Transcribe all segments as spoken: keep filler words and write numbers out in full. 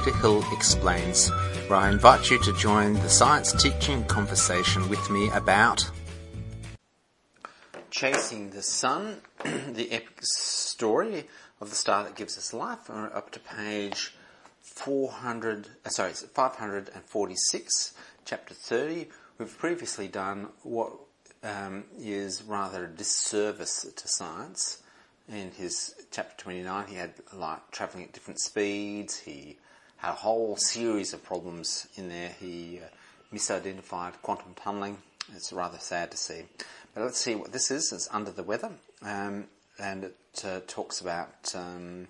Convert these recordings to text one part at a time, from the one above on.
Doctor Hill Explains, where I invite you to join the science teaching conversation with me about Chasing the Sun, the epic story of the star that gives us life. We're up to page four hundred, uh, sorry, five hundred forty-six, chapter thirty. We've previously done what um, is rather a disservice to science. In his chapter twenty-nine, he had light travelling at different speeds. He had a whole series of problems in there. He uh, misidentified quantum tunnelling. It's rather sad to see. But let's see what this is. It's Under the Weather. Um, and it uh, talks about, um,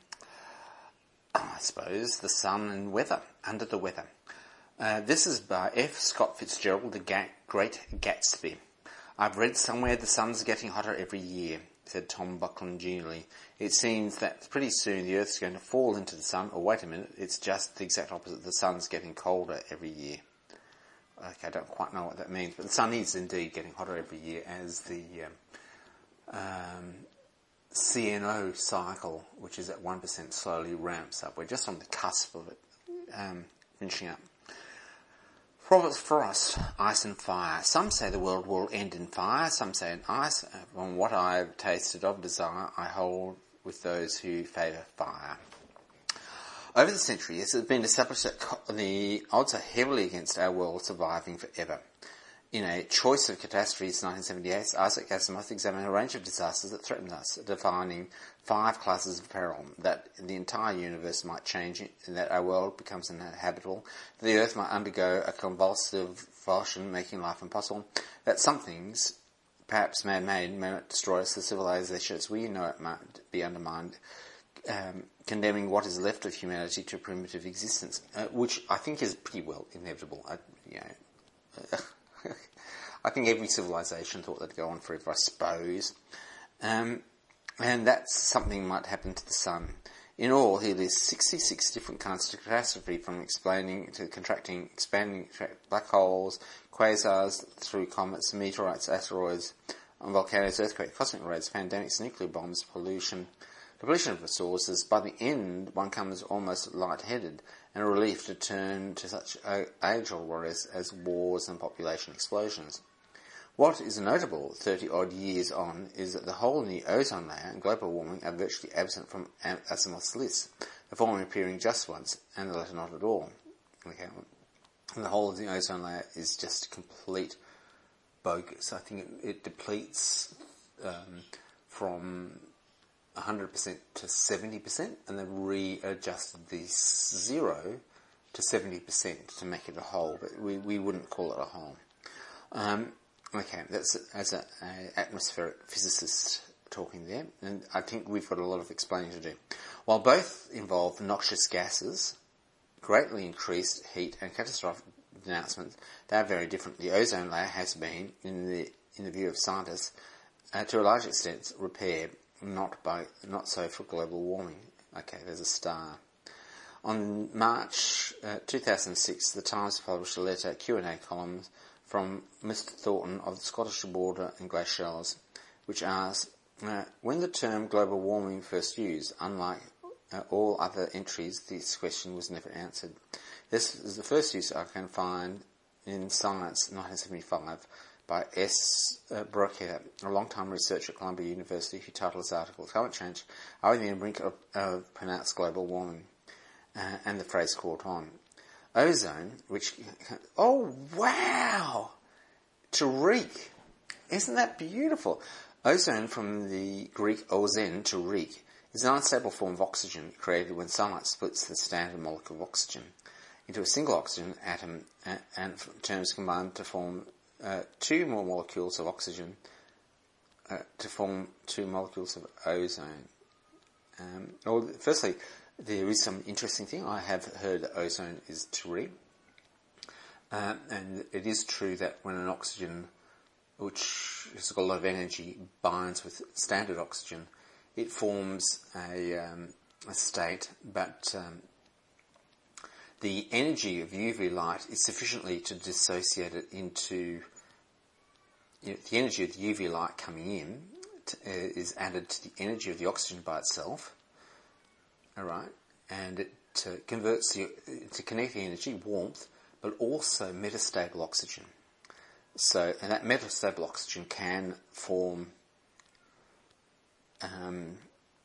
I suppose, the sun and weather. Under the Weather. Uh, this is by F. Scott Fitzgerald, The Ga- Great Gatsby. I've read somewhere the sun's getting hotter every year, said Tom Buckland genially. It seems that pretty soon the Earth's going to fall into the sun. Or wait a minute, it's just the exact opposite. The sun's getting colder every year. Okay, I don't quite know what that means, but the sun is indeed getting hotter every year as the um, um, C N O cycle, which is at one percent, slowly ramps up. We're just on the cusp of it um, finishing up. Robert Frost, Ice and Fire. Some say the world will end in fire, some say in ice. From what I've tasted of desire, I hold with those who favour fire. Over the centuries, it has been established that the odds are heavily against our world surviving forever. In a Choice of Catastrophes nineteen seventy-eight, Isaac Asimov examined a range of disasters that threatened us, defining five classes of peril: that the entire universe might change, and that our world becomes uninhabitable, that the Earth might undergo a convulsive revulsion, making life impossible, that some things, perhaps man-made, may not destroy us, the civilization as we know it might be undermined, um, condemning what is left of humanity to primitive existence, uh, which I think is pretty well inevitable. I, you know, uh, I think every civilization thought they'd go on forever, I suppose. Um, and that something might happen to the sun. In all, he lists sixty-six different kinds of catastrophe, from explaining to contracting, expanding black holes, quasars through comets, meteorites, asteroids, volcanoes, earthquakes, cosmic rays, pandemics, nuclear bombs, pollution, depletion of resources. By the end, one comes almost lightheaded, and a relief to turn to such age-old worries as wars and population explosions. What is notable, thirty-odd years on, is that the hole in the ozone layer and global warming are virtually absent from Asimov's list, the former appearing just once, and the latter not at all. Okay. And the whole of the ozone layer is just complete bogus. I think it, it depletes um, from one hundred percent to seventy percent, and then readjusted the zero to seventy percent to make it a hole, but we, we wouldn't call it a hole. Um, okay, that's as an atmospheric physicist talking there, and I think we've got a lot of explaining to do. While both involve noxious gases, greatly increased heat and catastrophic denouncements, they are very different. The ozone layer has been, in the in the view of scientists, uh, to a large extent repaired. Not by, not so for global warming. Okay, there's a star. On March uh, two thousand six, the Times published a letter, Q and A columns from Mister Thornton of the Scottish Border and Glaciers, which asks, uh, when the term global warming first used, unlike uh, all other entries, this question was never answered. This is the first use I can find in Science, nineteen seventy-five, by S. Uh, Brockhead, a long-time researcher at Columbia University, who titled his article, Climate Change, Are We on the Brink of, of Pronounced Global Warming? Uh, and the phrase caught on. Ozone, which... Oh, wow! Tariq! Isn't that beautiful? Ozone, from the Greek ozen, tariq, is an unstable form of oxygen created when sunlight splits the standard molecule of oxygen into a single oxygen atom, uh, and terms combine to form Uh, two more molecules of oxygen uh, to form two molecules of ozone. Um, well, firstly, there is some interesting thing. I have heard that ozone is tariq, uh, and it is true that when an oxygen, which has got a lot of energy, binds with standard oxygen, it forms a, um, a state, but um, the energy of U V light is sufficiently to dissociate it into, you know, the energy of the U V light coming in to, uh, is added to the energy of the oxygen by itself, alright, and it it uh, converts the, to kinetic energy, warmth, but also metastable oxygen. So, and that metastable oxygen can form um,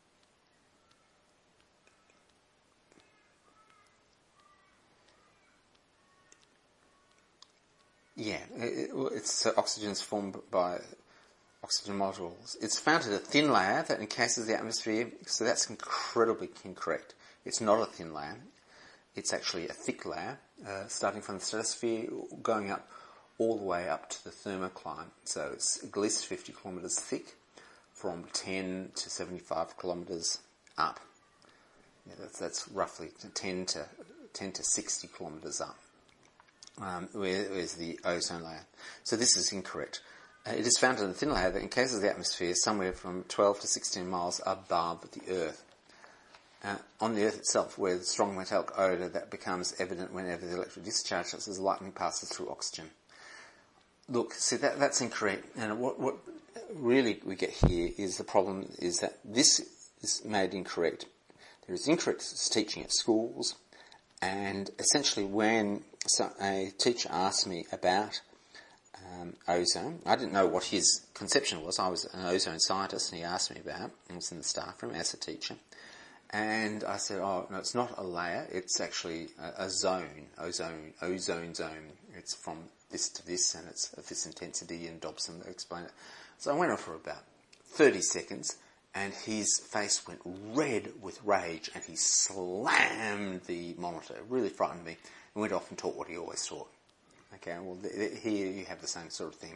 yeah, it, it's uh, oxygen is formed by oxygen molecules. It's found in a thin layer that encases the atmosphere, so that's incredibly incorrect. It's not a thin layer. It's actually a thick layer, uh, starting from the stratosphere, going up all the way up to the thermocline. So it's at least fifty kilometres thick, from ten to seventy-five kilometres up. Yeah, that's, that's roughly ten to ten to sixty kilometres up. Um, where, where's the ozone layer? So this is incorrect. Uh, it is found in a thin layer that encases the atmosphere somewhere from twelve to sixteen miles above the Earth. Uh, on the Earth itself, where the strong metallic odour that becomes evident whenever the electric discharge as lightning passes through oxygen. Look, see, that, that's incorrect. And what, what really we get here is the problem is that this is made incorrect. There is incorrect teaching at schools, and essentially when so a teacher asked me about um, ozone, I didn't know what his conception was. I was an ozone scientist, and he asked me about it. I was in the staff room as a teacher. And I said, oh, no, it's not a layer, it's actually a, a zone, ozone, ozone zone. It's from this to this, and it's of this intensity, and Dobson explained it. So I went on for about thirty seconds, and his face went red with rage, and he slammed the monitor. It really frightened me, and went off and taught what he always taught. Okay, well, th- th- here you have the same sort of thing.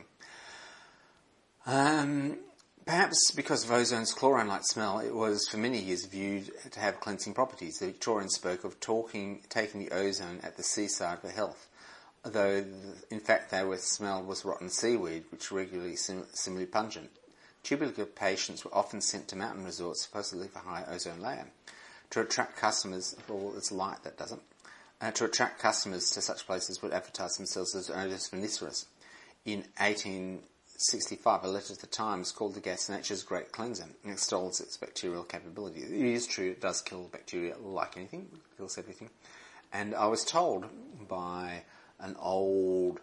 Um... Perhaps because of ozone's chlorine-like smell, it was for many years viewed to have cleansing properties. The Victorians spoke of talking, taking the ozone at the seaside for health, though in fact they were smelled was rotten seaweed, which regularly sim- similarly pungent. Tubercular patients were often sent to mountain resorts, supposedly for high ozone layer, to attract customers. Well, it's light that doesn't. Uh, to attract customers to such places would advertise themselves as odorous viniferous. In eighteen sixty-five, a letter to the Times called the gas nature's great cleanser and extols its bacterial capability. It is true, it does kill bacteria like anything, it kills everything. And I was told by an old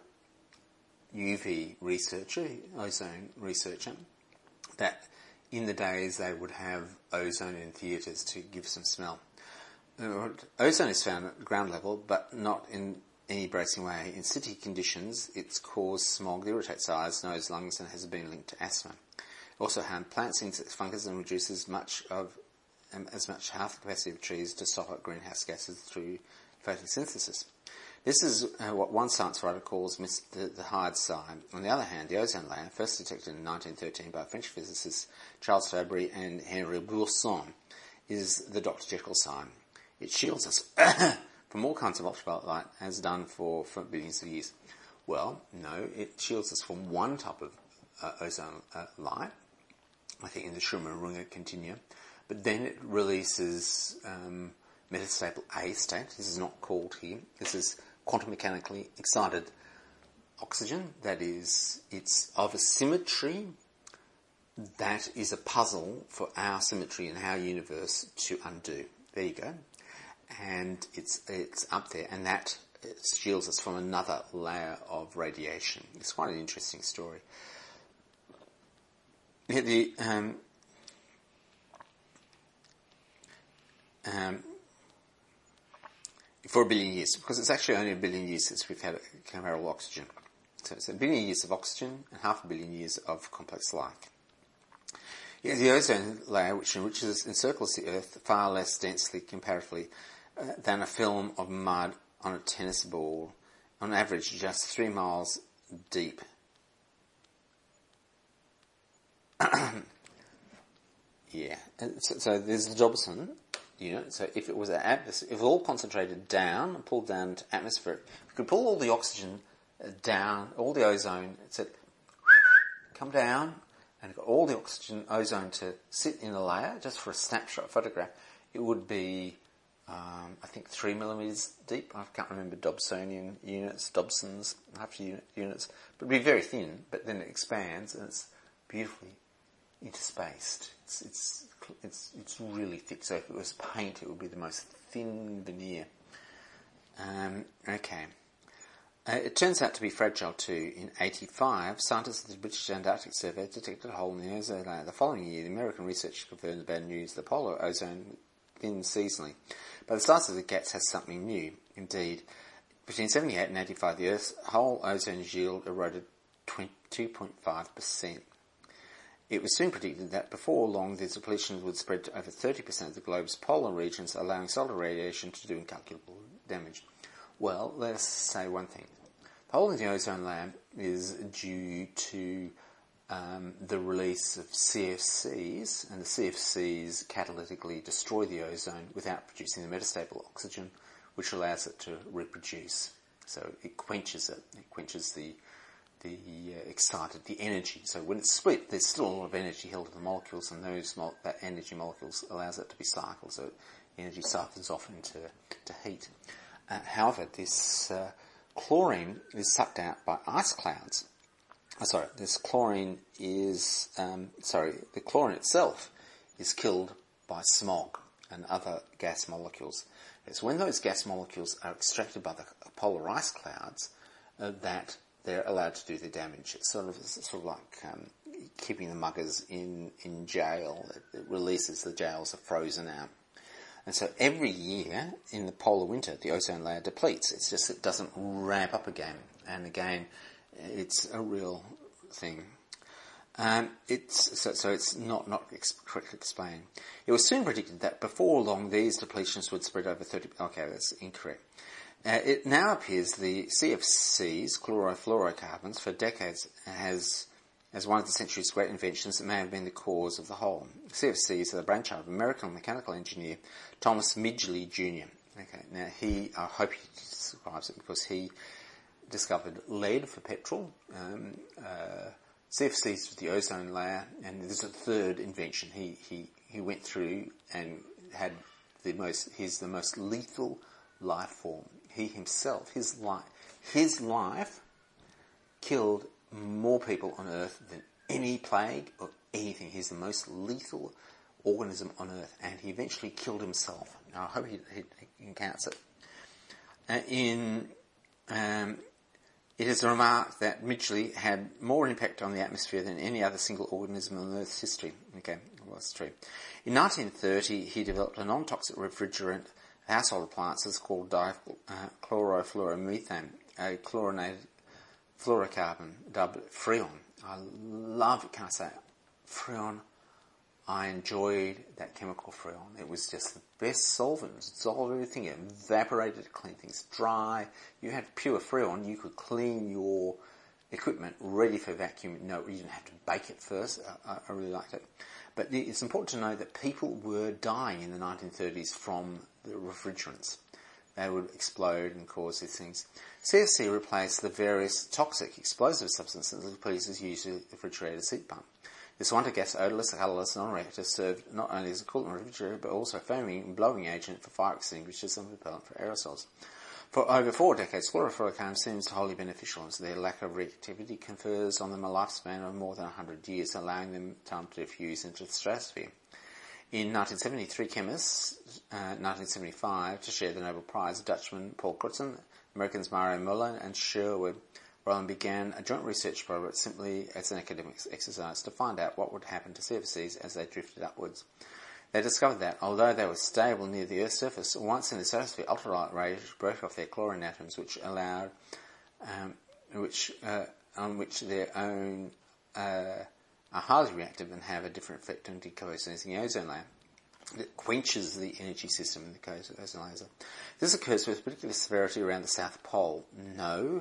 U V researcher, ozone researcher, that in the days they would have ozone in theatres to give some smell. Uh, ozone is found at ground level, but not in any bracing way. In city conditions, it's caused smog that irritates eyes, nose, lungs, and has been linked to asthma. It also harms plants, insects, fungus, and reduces much of um, as much half the capacity of trees to stop up greenhouse gases through photosynthesis. This is uh, what one science writer calls the, the hard side. On the other hand, the ozone layer, first detected in nineteen thirteen by French physicists Charles Fabry and Henri Buisson, is the Doctor Jekyll sign. It shields us from all kinds of ultraviolet light, has done for, for billions of years. Well, no, it shields us from one type of uh, ozone uh, light, I think in the Schumann-Runge continuum, but then it releases um, metastable A state. This is not called here. This is quantum mechanically excited oxygen. That is, it's of a symmetry that is a puzzle for our symmetry in our universe to undo. There you go. And it's it's up there, and that shields us from another layer of radiation. It's quite an interesting story. The um, um, for a billion years, because it's actually only a billion years since we've had chimeral oxygen. So it's a billion years of oxygen and half a billion years of complex life. Yeah, the ozone layer, which enriches, encircles the Earth far less densely comparatively uh, than a film of mud on a tennis ball, on average just three miles deep. Yeah, and so, so there's the Dobson unit. So if it was an atmosphere, if it all concentrated down and pulled down to atmospheric, we could pull all the oxygen down, all the ozone, it said, come down, and got all the oxygen, ozone to sit in a layer, just for a snapshot photograph, it would be, um, I think, three millimetres deep. I can't remember Dobsonian units, Dobson's half unit units, but it would be very thin, but then it expands, and it's beautifully, interspaced. It's, it's, it's, it's really thick. So if it was paint, it would be the most thin veneer. Um, okay. Uh, it turns out to be fragile too. In eighty-five, scientists at the British Antarctic Survey detected a hole in the ozone layer. The following year, the American research confirmed the bad news. The polar ozone thins seasonally. But the size of the gaps has something new. Indeed, between seventy-eight and eighty-five, the Earth's whole ozone yield eroded two point five percent. It was soon predicted that before long, these depletions would spread to over thirty percent of the globe's polar regions, allowing solar radiation to do incalculable damage. Well, let's say one thing. The hole in the ozone layer is due to um, the release of C F Cs, and the C F Cs catalytically destroy the ozone without producing the metastable oxygen, which allows it to reproduce. So it quenches it. It quenches the the uh, excited, the energy. So when it's split, there's still a lot of energy held in the molecules, and those mo- that energy molecules allows it to be cycled, so energy siphons off into to heat. Uh, however, this uh, chlorine is sucked out by ice clouds. Oh, sorry, this chlorine is, um, sorry, the chlorine itself is killed by smog and other gas molecules. It's when those gas molecules are extracted by the polar ice clouds uh, that they're allowed to do the damage. It's sort of, it's sort of like um, keeping the muggers in, in jail. It, it releases, the jails are frozen out. And so every year in the polar winter, the ozone layer depletes. It's just it doesn't ramp up again. And again, it's a real thing. Um, it's so, so it's not not ex- correctly explained. It was soon predicted that before long these depletions would spread over thirty. Okay, that's incorrect. Uh, it now appears the C F Cs, chlorofluorocarbons, for decades has as one of the century's great inventions that may have been the cause of the whole. C F Cs are the brainchild of American mechanical engineer Thomas Midgley Junior Okay, now he, I hope he describes it because he discovered lead for petrol, um, uh, C F Cs for the ozone layer, and there's a third invention. He he he went through and had the most. He's the most lethal life form. He himself, his life, his life killed more people on Earth than any plague or anything. He's the most lethal organism on Earth, and he eventually killed himself. Now, I hope he, he, he counts it. Uh, in um, it is remarked that Midgley had more impact on the atmosphere than any other single organism in Earth's history. Okay, well, that's true. In nineteen thirty, he developed a non-toxic refrigerant for household appliances called dichlorofluoromethane, a chlorinated fluorocarbon dubbed Freon. I love it, can I say it? Freon. I enjoyed that chemical Freon. It was just the best solvent. It dissolved everything. It evaporated, it cleaned things dry. You had pure Freon. You could clean your equipment ready for vacuum. No, you didn't have to bake it first. I, I really liked it. But it's important to know that people were dying in the nineteen thirties from the refrigerants. They would explode and cause these things. C F C replaced the various toxic explosive substances that police used to refrigerate a seat pump. This wonder gas, odourless, colourless, non-reactor served not only as a coolant refrigerator but also foaming and blowing agent for fire extinguishers and propellant for aerosols. For over four decades, chlorofluorocarbon seems wholly beneficial, as their lack of reactivity confers on them a lifespan of more than one hundred years, allowing them time to diffuse into the stratosphere. In nineteen seventy, three chemists, uh, nineteen seventy-five, to share the Nobel Prize, Dutchman Paul Crutzen, Americans Mario Muller and Sherwood Roland began a joint research program simply as an academic exercise to find out what would happen to C F Cs as they drifted upwards. They discovered that, although they were stable near the Earth's surface, once in the stratosphere, ultraviolet rays broke off their chlorine atoms, which allowed, um, which uh, on which their own uh, are highly reactive and have a different effect on decomposing the ozone layer. It quenches the energy system in the ozone layer. This occurs with particular severity around the South Pole. No,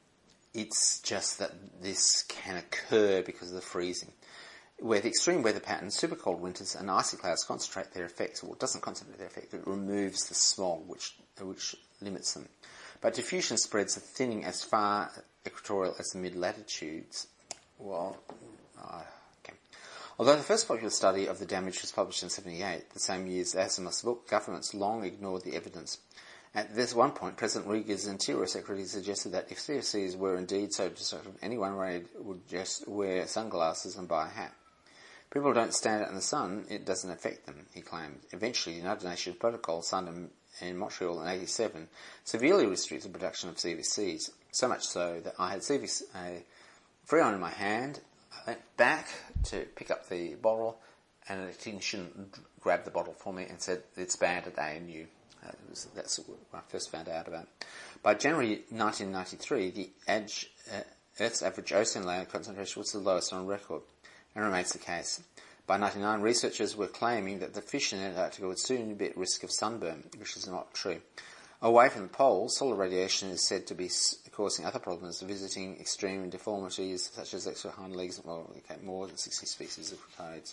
it's just that this can occur because of the freezing. Where the extreme weather patterns, super cold winters and icy clouds concentrate their effects, well, it doesn't concentrate their effect, it removes the smog, which which limits them. But diffusion spreads the thinning as far equatorial as the mid-latitudes. Well, uh, okay. Although the first popular study of the damage was published in seventy-eight, the same year as Asimov's book, governments long ignored the evidence. At this one point, President Reagan's Interior Secretary suggested that if C F Cs were indeed so destructive, anyone would just wear sunglasses and buy a hat. People don't stand out in the sun, it doesn't affect them, he claimed. Eventually, the United Nations Protocol signed in, in Montreal in eighty-seven severely restricted the production of C V Cs, so much so that I had C V C a free one in my hand. I went back to pick up the bottle, and a technician grabbed the bottle for me and said, it's banned at A N U. Uh, was, that's what I first found out about. By January nineteen ninety-three, the edge, uh, Earth's average ozone layer concentration was the lowest on record, and remains the case. By nineteen ninety-nine, researchers were claiming that the fish in Antarctica would soon be at risk of sunburn, which is not true. Away from the poles, solar radiation is said to be causing other problems, visiting extreme deformities such as extra hind legs, well, okay, more than sixty species of toads.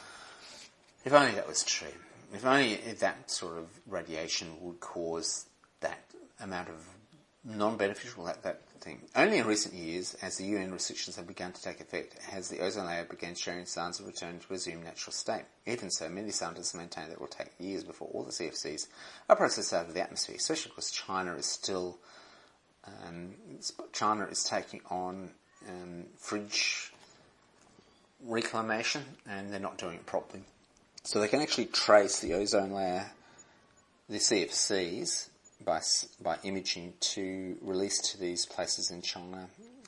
If only that was true. If only that sort of radiation would cause that amount of non-beneficial, that, that thing. Only in recent years, as the U N restrictions have begun to take effect, has the ozone layer begun showing signs of returning to resumed natural state. Even so, many scientists maintain that it will take years before all the C F Cs are processed out of the atmosphere, especially because China is still, um, China is taking on um, fridge reclamation, and they're not doing it properly. So they can actually trace the ozone layer, the C F Cs, by by imaging to release to these places in China.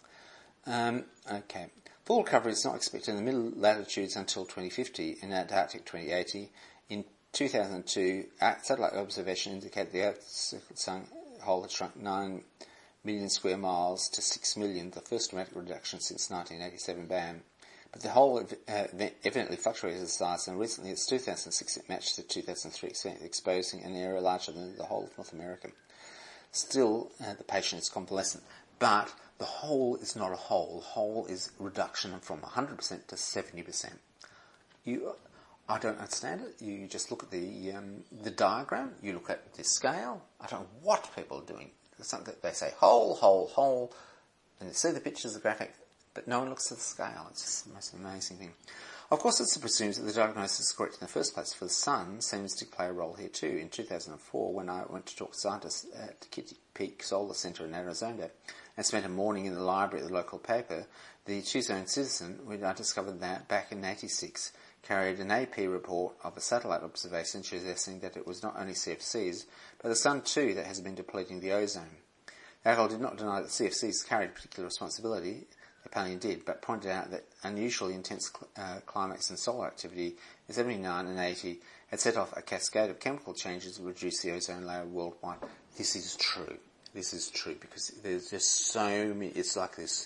Um, okay. Full recovery is not expected in the middle latitudes until twenty fifty, in Antarctic twenty eighty. In two thousand two, satellite observation indicated the Earth's sun hole had shrunk nine million square miles to six million, the first dramatic reduction since nineteen eighty-seven ban. But the hole uh, evidently fluctuated in size, and recently, it's two thousand six, it matched the two thousand three extent, exposing an area larger than the whole of North America. Still, uh, the patient is convalescent, but the hole is not a hole. The hole is reduction from one hundred percent to seventy percent. You, I don't understand it. You just look at the um, the diagram, you look at the scale. I don't know what people are doing. Something they say hole, hole, hole, and you see the pictures, the graphic, but no one looks at the scale. It's just the most amazing thing. Of course, it presumes that the diagnosis is correct in the first place, for the sun seems to play a role here too. In two thousand four, when I went to talk to scientists at the Kitty Peak Solar Center in Arizona and spent a morning in the library of the local paper, the Tucson Citizen, when I discovered that back in eighty-six, carried an A P report of a satellite observation suggesting that it was not only C F Cs, but the sun too that has been depleting the ozone. The article did not deny that C F Cs carried particular responsibility. They apparently did, but pointed out that unusually intense uh, climax and solar activity in seventy-nine and eighty had set off a cascade of chemical changes that reduced the ozone layer worldwide. This is true. This is true because there's just so many, it's like this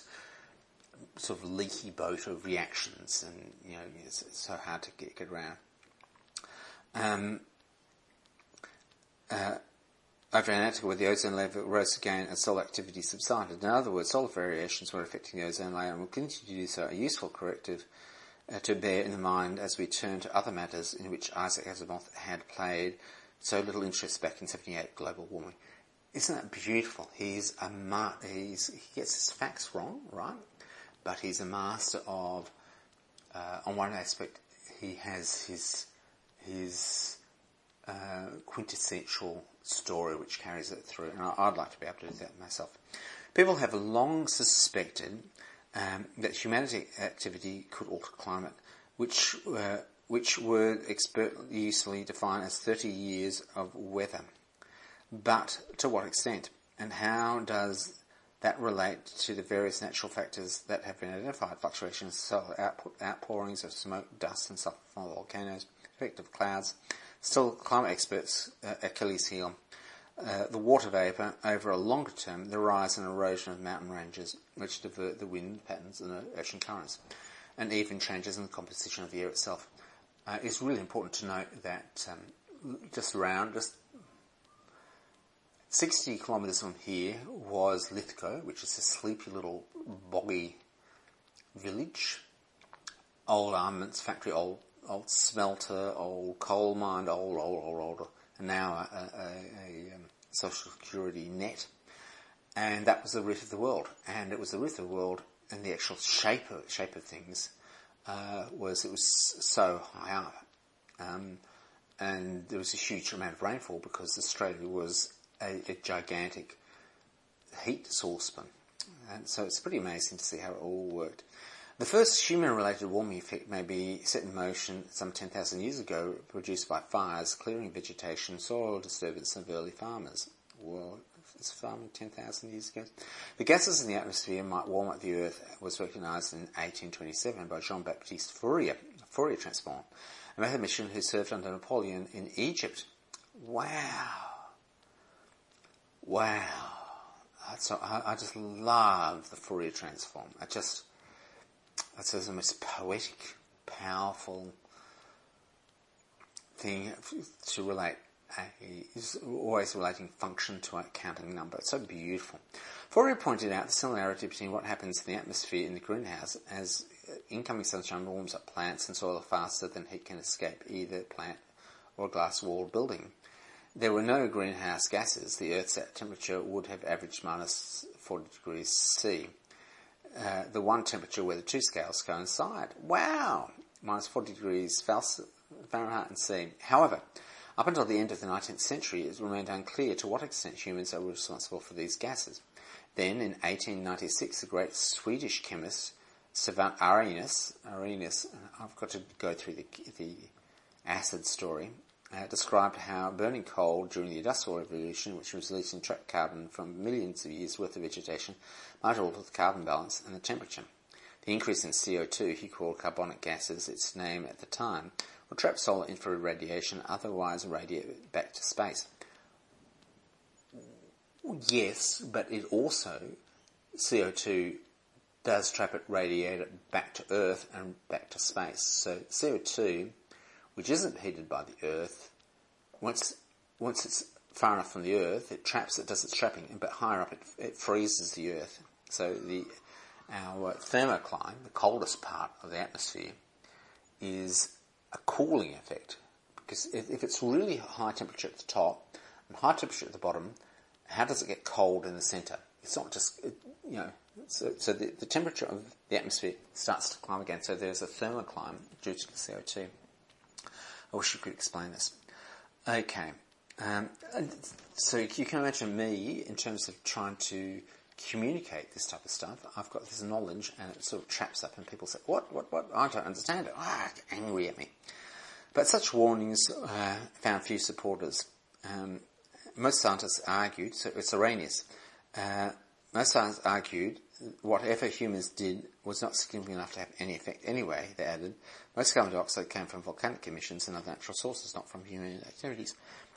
sort of leaky boat of reactions, and, you know, it's, it's so hard to get, get around. Um, uh, Over Antarctica, where the ozone level rose again and solar activity subsided. In other words, solar variations were affecting the ozone layer and will continue to do so, a useful corrective uh, to bear in the mind as we turn to other matters in which Isaac Asimov had played so little interest back in seventy-eight, global warming. Isn't that beautiful? He's a ma- he's, he gets his facts wrong, right? But he's a master of, uh, on one aspect, he has his, his uh, quintessential story which carries it through, and I'd like to be able to do that myself. People have long suspected um, that humanity activity could alter climate, which uh, which were expertly usefully defined as thirty years of weather. But to what extent, and how does that relate to the various natural factors that have been identified? Fluctuations, solar output, outpourings of smoke, dust, and sulfur from volcanoes, effect of clouds. Still, climate experts' uh, Achilles heel. Uh, the water vapour, over a longer term, the rise and erosion of mountain ranges, which divert the wind patterns and the ocean currents, and even changes in the composition of the air itself. Uh, it's really important to note that um, just around, just sixty kilometres from here was Lithgow, which is a sleepy little boggy village. Old armaments factory, old old smelter, old coal mine, old, old, old, old, and now a, a, a um, social security net. And that was the root of the world. And it was the root of the world, and the actual shape of, shape of things uh, was, it was so high up. Um, and there was a huge amount of rainfall because Australia was a, a gigantic heat saucepan. And so it's pretty amazing to see how it all worked. The first human-related warming effect may be set in motion some ten thousand years ago, produced by fires, clearing vegetation, soil disturbance of early farmers. Well, is farming ten thousand years ago? The gases in the atmosphere might warm up the Earth was recognised in eighteen twenty-seven by Jean-Baptiste Fourier, Fourier transform, a mathematician who served under Napoleon in Egypt. Wow. Wow. So I, I just love the Fourier transform. I just, it's the most poetic, powerful thing to relate. A, is always relating function to a counting number. It's so beautiful. Fourier pointed out the similarity between what happens in the atmosphere in the greenhouse as incoming sunshine warms up plants and soil faster than heat can escape either plant or a glass wall building. There were no greenhouse gases. The Earth's temperature would have averaged minus forty degrees C. Uh, the one temperature where the two scales coincide. Wow! Minus forty degrees Fahrenheit and C. However, up until the end of the nineteenth century, it remained unclear to what extent humans are responsible for these gases. Then, in eighteen ninety-six, the great Swedish chemist Savant Arrhenius, Arrhenius, I've got to go through the, the acid story, uh, described how burning coal during the Industrial Revolution, which was releasing trapped carbon from millions of years' worth of vegetation, might alter the carbon balance and the temperature. The increase in C O two, he called carbonic gases, its name at the time, will trap solar infrared radiation, otherwise radiate back to space. Yes, but it also, C O two does trap it, radiate it back to Earth and back to space. So C O two, which isn't heated by the Earth, once once it's far enough from the Earth, it traps, it does its trapping, but higher up it, it freezes the Earth. So the our thermocline, the coldest part of the atmosphere, is a cooling effect, because if, if it's really high temperature at the top and high temperature at the bottom, how does it get cold in the centre? It's not just, it, you know, so, so the, the temperature of the atmosphere starts to climb again, so there's a thermocline due to the C O two. I wish you could explain this. Okay, um, so you can imagine me in terms of trying to communicate this type of stuff. I've got this knowledge and it sort of traps up and people say, what, what, what, I don't understand it. Ah, angry at me. But such warnings uh, found few supporters. Um, most scientists argued, so it's Arrhenius, uh, most scientists argued whatever humans did was not significant enough to have any effect anyway, they added. Most carbon dioxide came from volcanic emissions and other natural sources, not from human activities.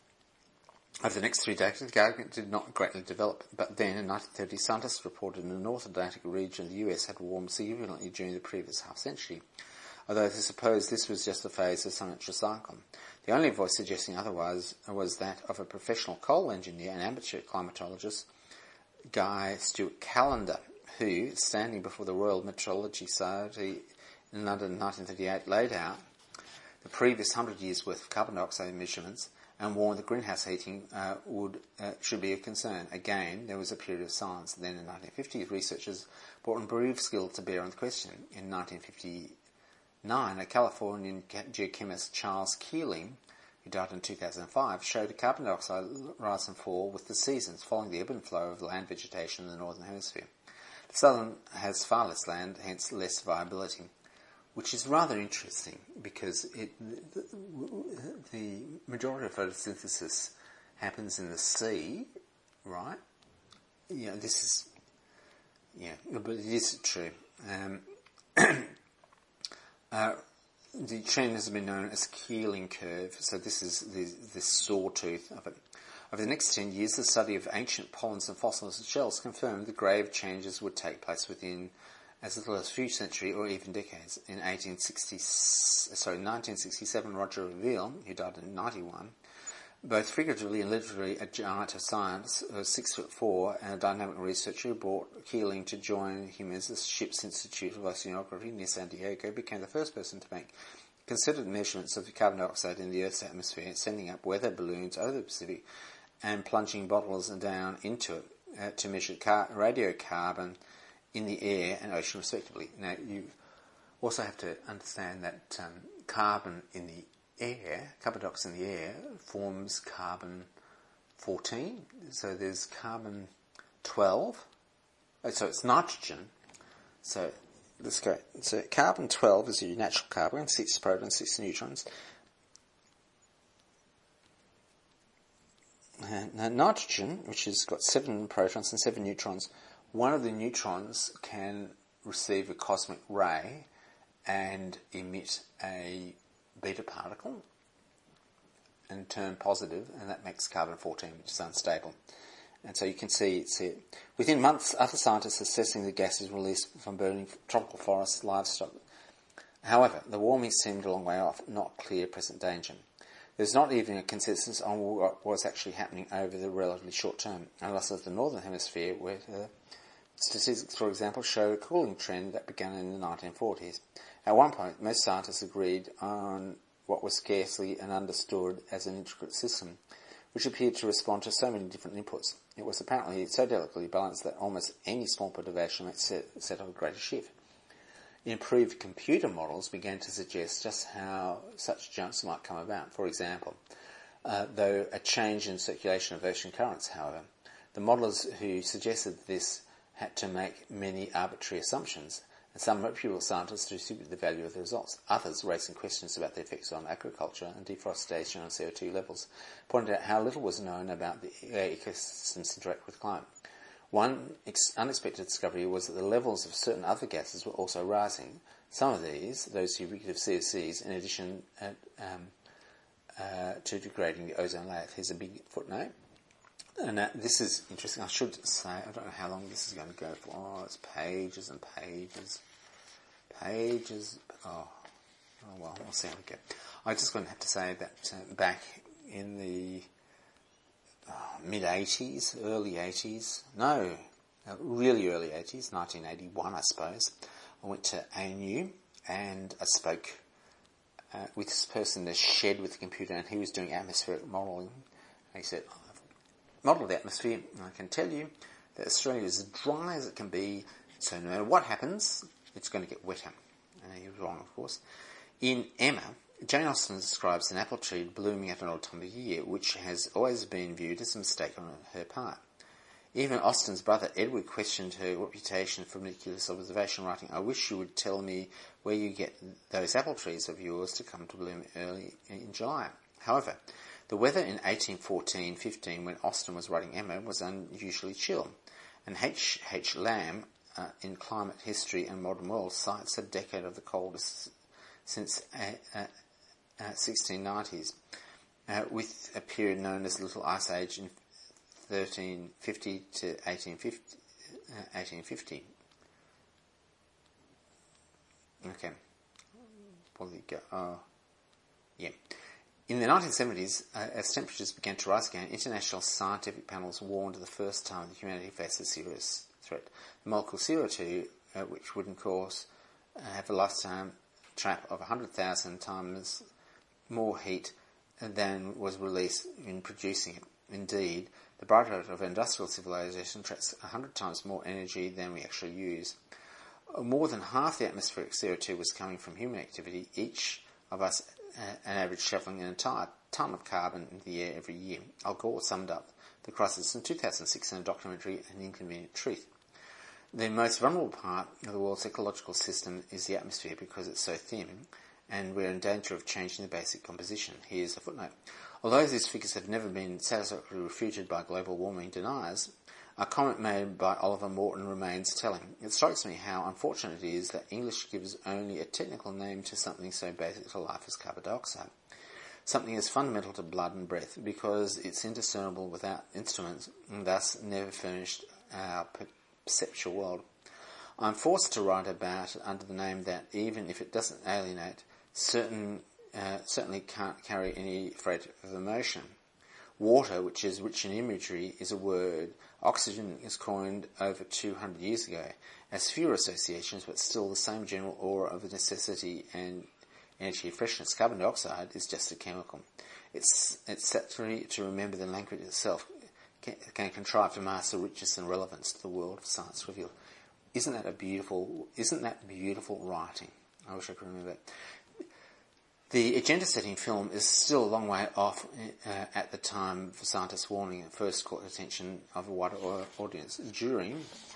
Over the next three decades, the argument did not greatly develop, but then in nineteen thirty, scientists reported in the North Atlantic region of the U S had warmed significantly during the previous half-century, although they supposed this was just a phase of some natural cycle. The only voice suggesting otherwise was that of a professional coal engineer and amateur climatologist, Guy Stewart Callender, who, standing before the Royal Meteorology Society in London in nineteen thirty-eight, laid out the previous hundred years' worth of carbon dioxide measurements and warned that greenhouse heating uh, would uh, should be a concern. Again, there was a period of silence. Then in nineteen fifty, researchers brought improved skill to bear on the question. In nineteen fifty-nine, a Californian geochemist, Charles Keeling, who died in two thousand five, showed a carbon dioxide rise and fall with the seasons, following the ebb and flow of land vegetation in the northern hemisphere. The southern has far less land, hence less viability, which is rather interesting because it, the, the majority of photosynthesis happens in the sea, right? You know, this is, yeah, but it is true. Um, uh, the trend has been known as Keeling curve, so this is the, the sawtooth of it. Over the next ten years, the study of ancient pollens and fossils and shells confirmed that grave changes would take place within as little as a few centuries or even decades. In eighteen sixty, sorry, nineteen sixty-seven, Roger Reville, who died in ninety-one, both figuratively and literally a giant of science, was six foot four, and a dynamic researcher who brought Keeling to join him as the Ship's Institute of Oceanography near San Diego, became the first person to make considered measurements of the carbon dioxide in the Earth's atmosphere, sending up weather balloons over the Pacific and plunging bottles down into it uh, to measure car- radiocarbon in the air and ocean respectively. Now, you also have to understand that um, carbon in the air, carbon dioxide in the air, forms carbon fourteen. So there's carbon twelve. Oh, so it's nitrogen. So let's go. So carbon twelve is your natural carbon, six protons, six neutrons. And nitrogen, which has got seven protons and seven neutrons, one of the neutrons can receive a cosmic ray and emit a beta particle and turn positive, and that makes carbon fourteen, which is unstable. And so you can see it's here. Within months, other scientists are assessing the gases released from burning tropical forests, livestock. However, the warming seemed a long way off, not clear present danger. There's not even a consensus on what was actually happening over the relatively short term, unless of the northern hemisphere, where uh, statistics, for example, show a cooling trend that began in the nineteen forties. At one point, most scientists agreed on what was scarcely and understood as an intricate system, which appeared to respond to so many different inputs. It was apparently so delicately balanced that almost any small perturbation might set, set off a greater shift. Improved computer models began to suggest just how such jumps might come about. For example, uh, though a change in circulation of ocean currents, however, the modelers who suggested this had to make many arbitrary assumptions, and some reputable scientists distributed the value of the results. Others, raising questions about the effects on agriculture and deforestation on C O two levels, pointed out how little was known about the ecosystems interact with climate. One ex- unexpected discovery was that the levels of certain other gases were also rising. Some of these, those ubiquitive C F Cs, in addition at, um, uh, to degrading the ozone layer. Here's a big footnote. And uh, this is interesting. I should say, I don't know how long this is going to go for. Oh, it's pages and pages. Pages. Oh, oh well, we'll see how we go. I'm just going to have to say that uh, back in the uh, mid-eighties, early eighties, no, uh, really early eighties, nineteen eighty-one, I suppose, I went to A N U and I spoke uh, with this person in the shed with the computer, and he was doing atmospheric modelling. And he said, model the atmosphere, and I can tell you that Australia is as dry as it can be, so no matter what happens, it's going to get wetter. And he was wrong, of course. In Emma, Jane Austen describes an apple tree blooming at an odd time of year, which has always been viewed as a mistake on her part. Even Austen's brother Edward questioned her reputation for meticulous observation, writing, "I wish you would tell me where you get those apple trees of yours to come to bloom early in July." However, the weather in eighteen fourteen fifteen, when Austen was writing Emma, was unusually chill, and H. H. Lamb, uh, in Climate History and Modern World, cites a decade of the coldest since uh, uh, uh, sixteen nineties, uh, with a period known as the Little Ice Age in thirteen fifty to eighteen fifty. Uh, eighteen fifty. Okay. Probably go. Oh, yeah. In the nineteen seventies, uh, as temperatures began to rise again, international scientific panels warned the first time that humanity faced a serious threat. The molecule C O two, uh, which would, of course, uh, have a lifetime trap of one hundred thousand times more heat than was released in producing it. Indeed, the byproduct of industrial civilization traps one hundred times more energy than we actually use. More than half the atmospheric C O two was coming from human activity, each of us uh, an average shoveling an entire ton of carbon into the air every year. Al Gore summed up the crisis in two thousand six in a documentary, An Inconvenient Truth. The most vulnerable part of the world's ecological system is the atmosphere because it's so thin, and we're in danger of changing the basic composition. Here's a footnote. Although these figures have never been satisfactorily refuted by global warming deniers, a comment made by Oliver Morton remains telling. It strikes me how unfortunate it is that English gives only a technical name to something so basic to life as carbon dioxide, something as fundamental to blood and breath, because it's indiscernible without instruments and thus never furnished our perceptual world. I'm forced to write about it under the name that, even if it doesn't alienate, certain uh, certainly can't carry any freight of emotion. Water, which is rich in imagery, is a word. Oxygen is coined over two hundred years ago, has fewer associations but still the same general aura of necessity and energy freshness. Carbon dioxide is just a chemical. It's it's satisfactory to remember the language itself can, can contrive to master richness and relevance to the world of science revealed. Isn't that a beautiful? Isn't that beautiful writing? I wish I could remember it. The agenda-setting film is still a long way off uh, at the time for scientists warning it first caught the attention of a wider audience. During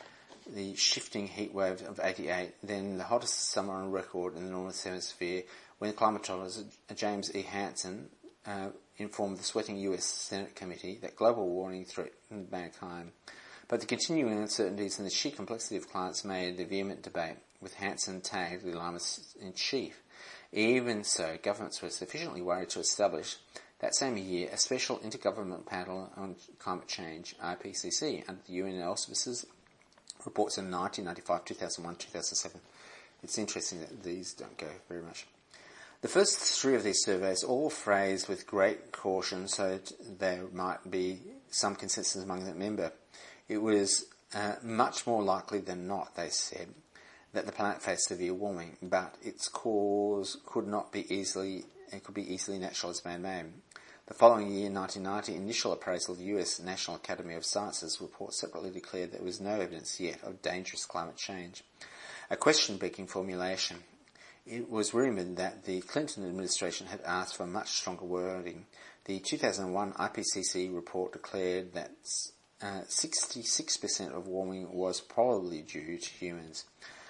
the shifting heat wave of eighty-eight, then the hottest summer on record in the Northern Hemisphere, when climatologist James E. Hansen uh, informed the sweating U S Senate committee that global warming threatened mankind. But the continuing uncertainties and the sheer complexity of climates made the vehement debate, with Hansen tagged the alarmist-in-chief. Even so, governments were sufficiently worried to establish, that same year, a special intergovernmental panel on climate change, I P C C, under the U N auspices, reports in nineteen ninety-five, two thousand one, two thousand seven. It's interesting that these don't go very much. The first three of these surveys, all phrased with great caution so that there might be some consensus among the member. It was uh, much more likely than not, they said, that the planet faced severe warming, but its cause could not be easily, it could be easily natural as man-made. The following year, nineteen ninety, initial appraisal of the U S National Academy of Sciences report separately declared there was no evidence yet of dangerous climate change. A question-begging formulation. It was rumoured that the Clinton administration had asked for much stronger wording. The two thousand one I P C C report declared that uh, sixty-six percent of warming was probably due to humans.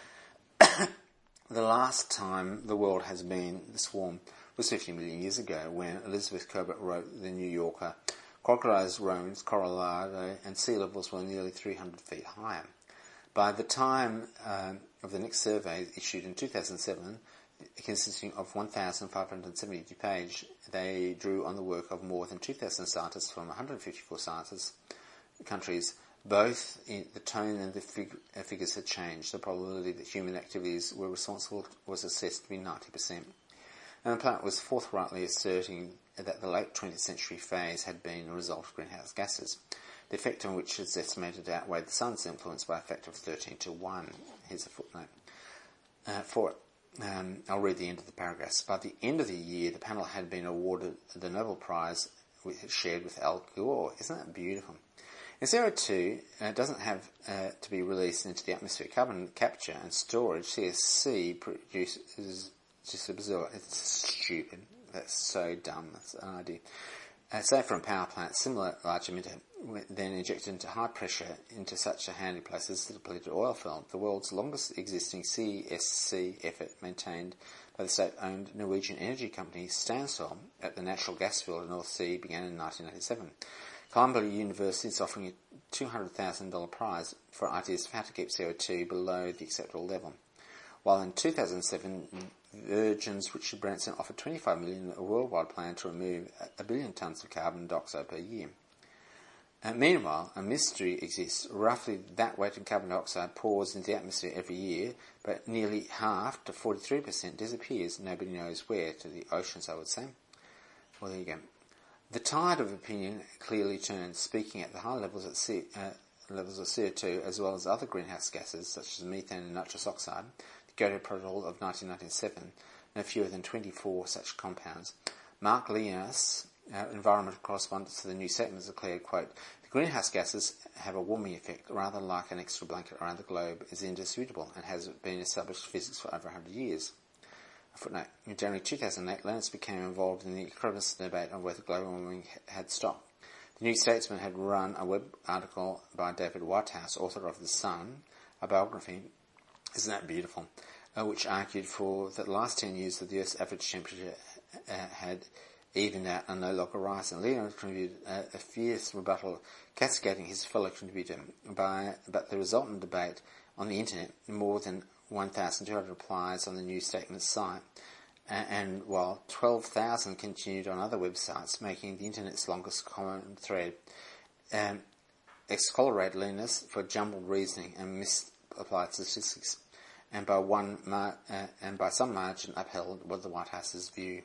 The last time the world has been this warm was fifty million years ago, when Elizabeth Kolbert wrote The New Yorker, crocodiles roamed Colorado and sea levels were nearly three hundred feet higher. By the time um, of the next survey, issued in two thousand seven, consisting of one thousand five hundred seventy pages, they drew on the work of more than two thousand scientists from one hundred fifty-four scientists, countries. Both in the tone and the fig- uh, figures had changed. The probability that human activities were responsible was assessed to be ninety percent. And the planet was forthrightly asserting that the late twentieth century phase had been a result of greenhouse gases, the effect on which is estimated to outweigh the sun's influence by a factor of thirteen to one. Here's a footnote uh, for it. Um, I'll read the end of the paragraphs. By the end of the year, the panel had been awarded the Nobel Prize with, shared with Al Gore. Isn't that beautiful? And C O two uh, doesn't have uh, to be released into the atmosphere. Carbon capture and storage, C S C, produces just absorb. It's stupid. That's so dumb. That's an idea. Uh, say from power plants, similar large emitter, then injected into high pressure into such a handy place as the depleted oil film. The world's longest existing C S C effort, maintained by the state-owned Norwegian energy company Statoil at the natural gas field in the North Sea, began in nineteen eighty-seven. Columbia University is offering a two hundred thousand dollars prize for ideas of how to keep C O two below the acceptable level. While in two thousand seven, Virgin's Richard Branson offered twenty-five million dollars a worldwide plan to remove a billion tonnes of carbon dioxide per year. Uh, meanwhile, a mystery exists. Roughly that weight of carbon dioxide pours into the atmosphere every year, but nearly half, to forty-three percent, disappears. Nobody knows where. To the oceans, I would say. Well, there you go. The tide of opinion clearly turns, speaking at the high levels, at C, uh, levels of C O two, as well as other greenhouse gases, such as methane and nitrous oxide, the Kyoto Protocol of nineteen ninety-seven, no fewer than twenty-four such compounds. Mark Leonas, uh, environmental correspondent to the New Statement, declared, quote, "The greenhouse gases have a warming effect, rather like an extra blanket around the globe, is indisputable, and has been established physics for over one hundred years. Footnote. In January two thousand eight, Leonas became involved in the economist debate on whether global warming had stopped. The New Statesman had run a web article by David Whitehouse, author of The Sun, a biography, isn't that beautiful, uh, which argued for that the last ten years of the Earth's average temperature uh, had evened out and no longer rising. Leonas contributed a, a fierce rebuttal, castigating his fellow contributor by, but the resultant debate on the internet, more than one thousand two hundred replies on the New Statement site, and while twelve thousand continued on other websites, making the Internet's longest common thread, um, exculpated Leonas for jumbled reasoning and misapplied statistics, and by one mar- uh, and by some margin upheld what the White House's view.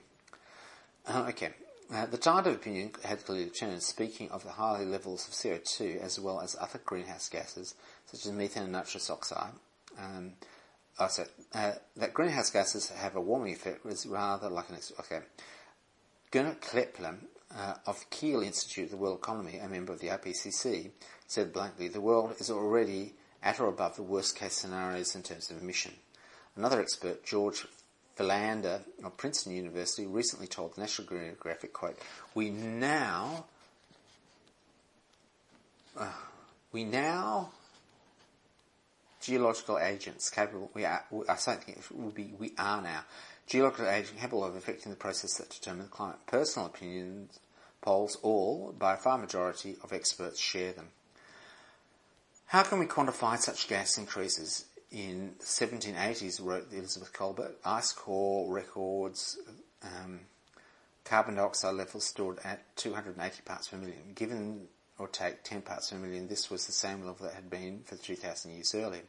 Uh, okay. Uh, the tide of opinion had clearly turned, speaking of the high levels of C O two as well as other greenhouse gases, such as methane and nitrous oxide. Um, Oh, so, uh, that greenhouse gases have a warming effect is rather like an... Okay. Gernot Klepler uh, of the Kiel Institute of the World Economy, a member of the I P C C, said blankly, the world is already at or above the worst-case scenarios in terms of emission. Another expert, George Philander of Princeton University, recently told the National Geographic, quote, We now... Uh, we now... geological agents capable, we are, I don't think it will be, we are now, geological agents capable of affecting the process that determine the climate. Personal opinions polls, all, by a far majority of experts, share them. How can we quantify such gas increases? In the seventeen eighties, wrote Elizabeth Colbert, ice core records um, carbon dioxide levels stood at two hundred eighty parts per million. Given or take ten parts per million, this was the same level that had been for two thousand years earlier.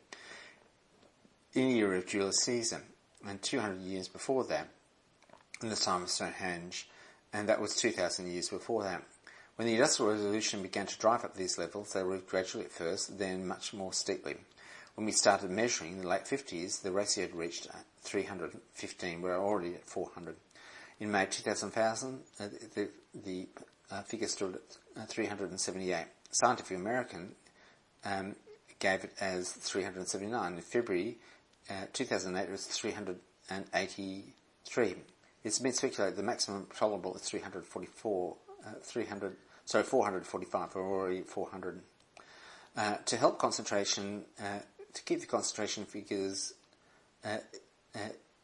In the era of Julius Caesar, and two hundred years before that, in the time of Stonehenge, and that was two thousand years before that. When the Industrial Revolution began to drive up these levels, they rose gradually at first, then much more steeply. When we started measuring in the late fifties, the ratio had reached three hundred fifteen. We're already at four hundred. In May two thousand, uh, the, the uh, figure stood at uh, three hundred seventy-eight. Scientific American um, gave it as three hundred seventy-nine. In February uh, two thousand eight, it was three hundred eighty-three. It's been speculated the maximum tolerable is three hundred forty-four, uh, three hundred, sorry, four hundred forty-five. We're already four hundred. Uh, to help concentration, uh, to keep the concentration figures uh, uh,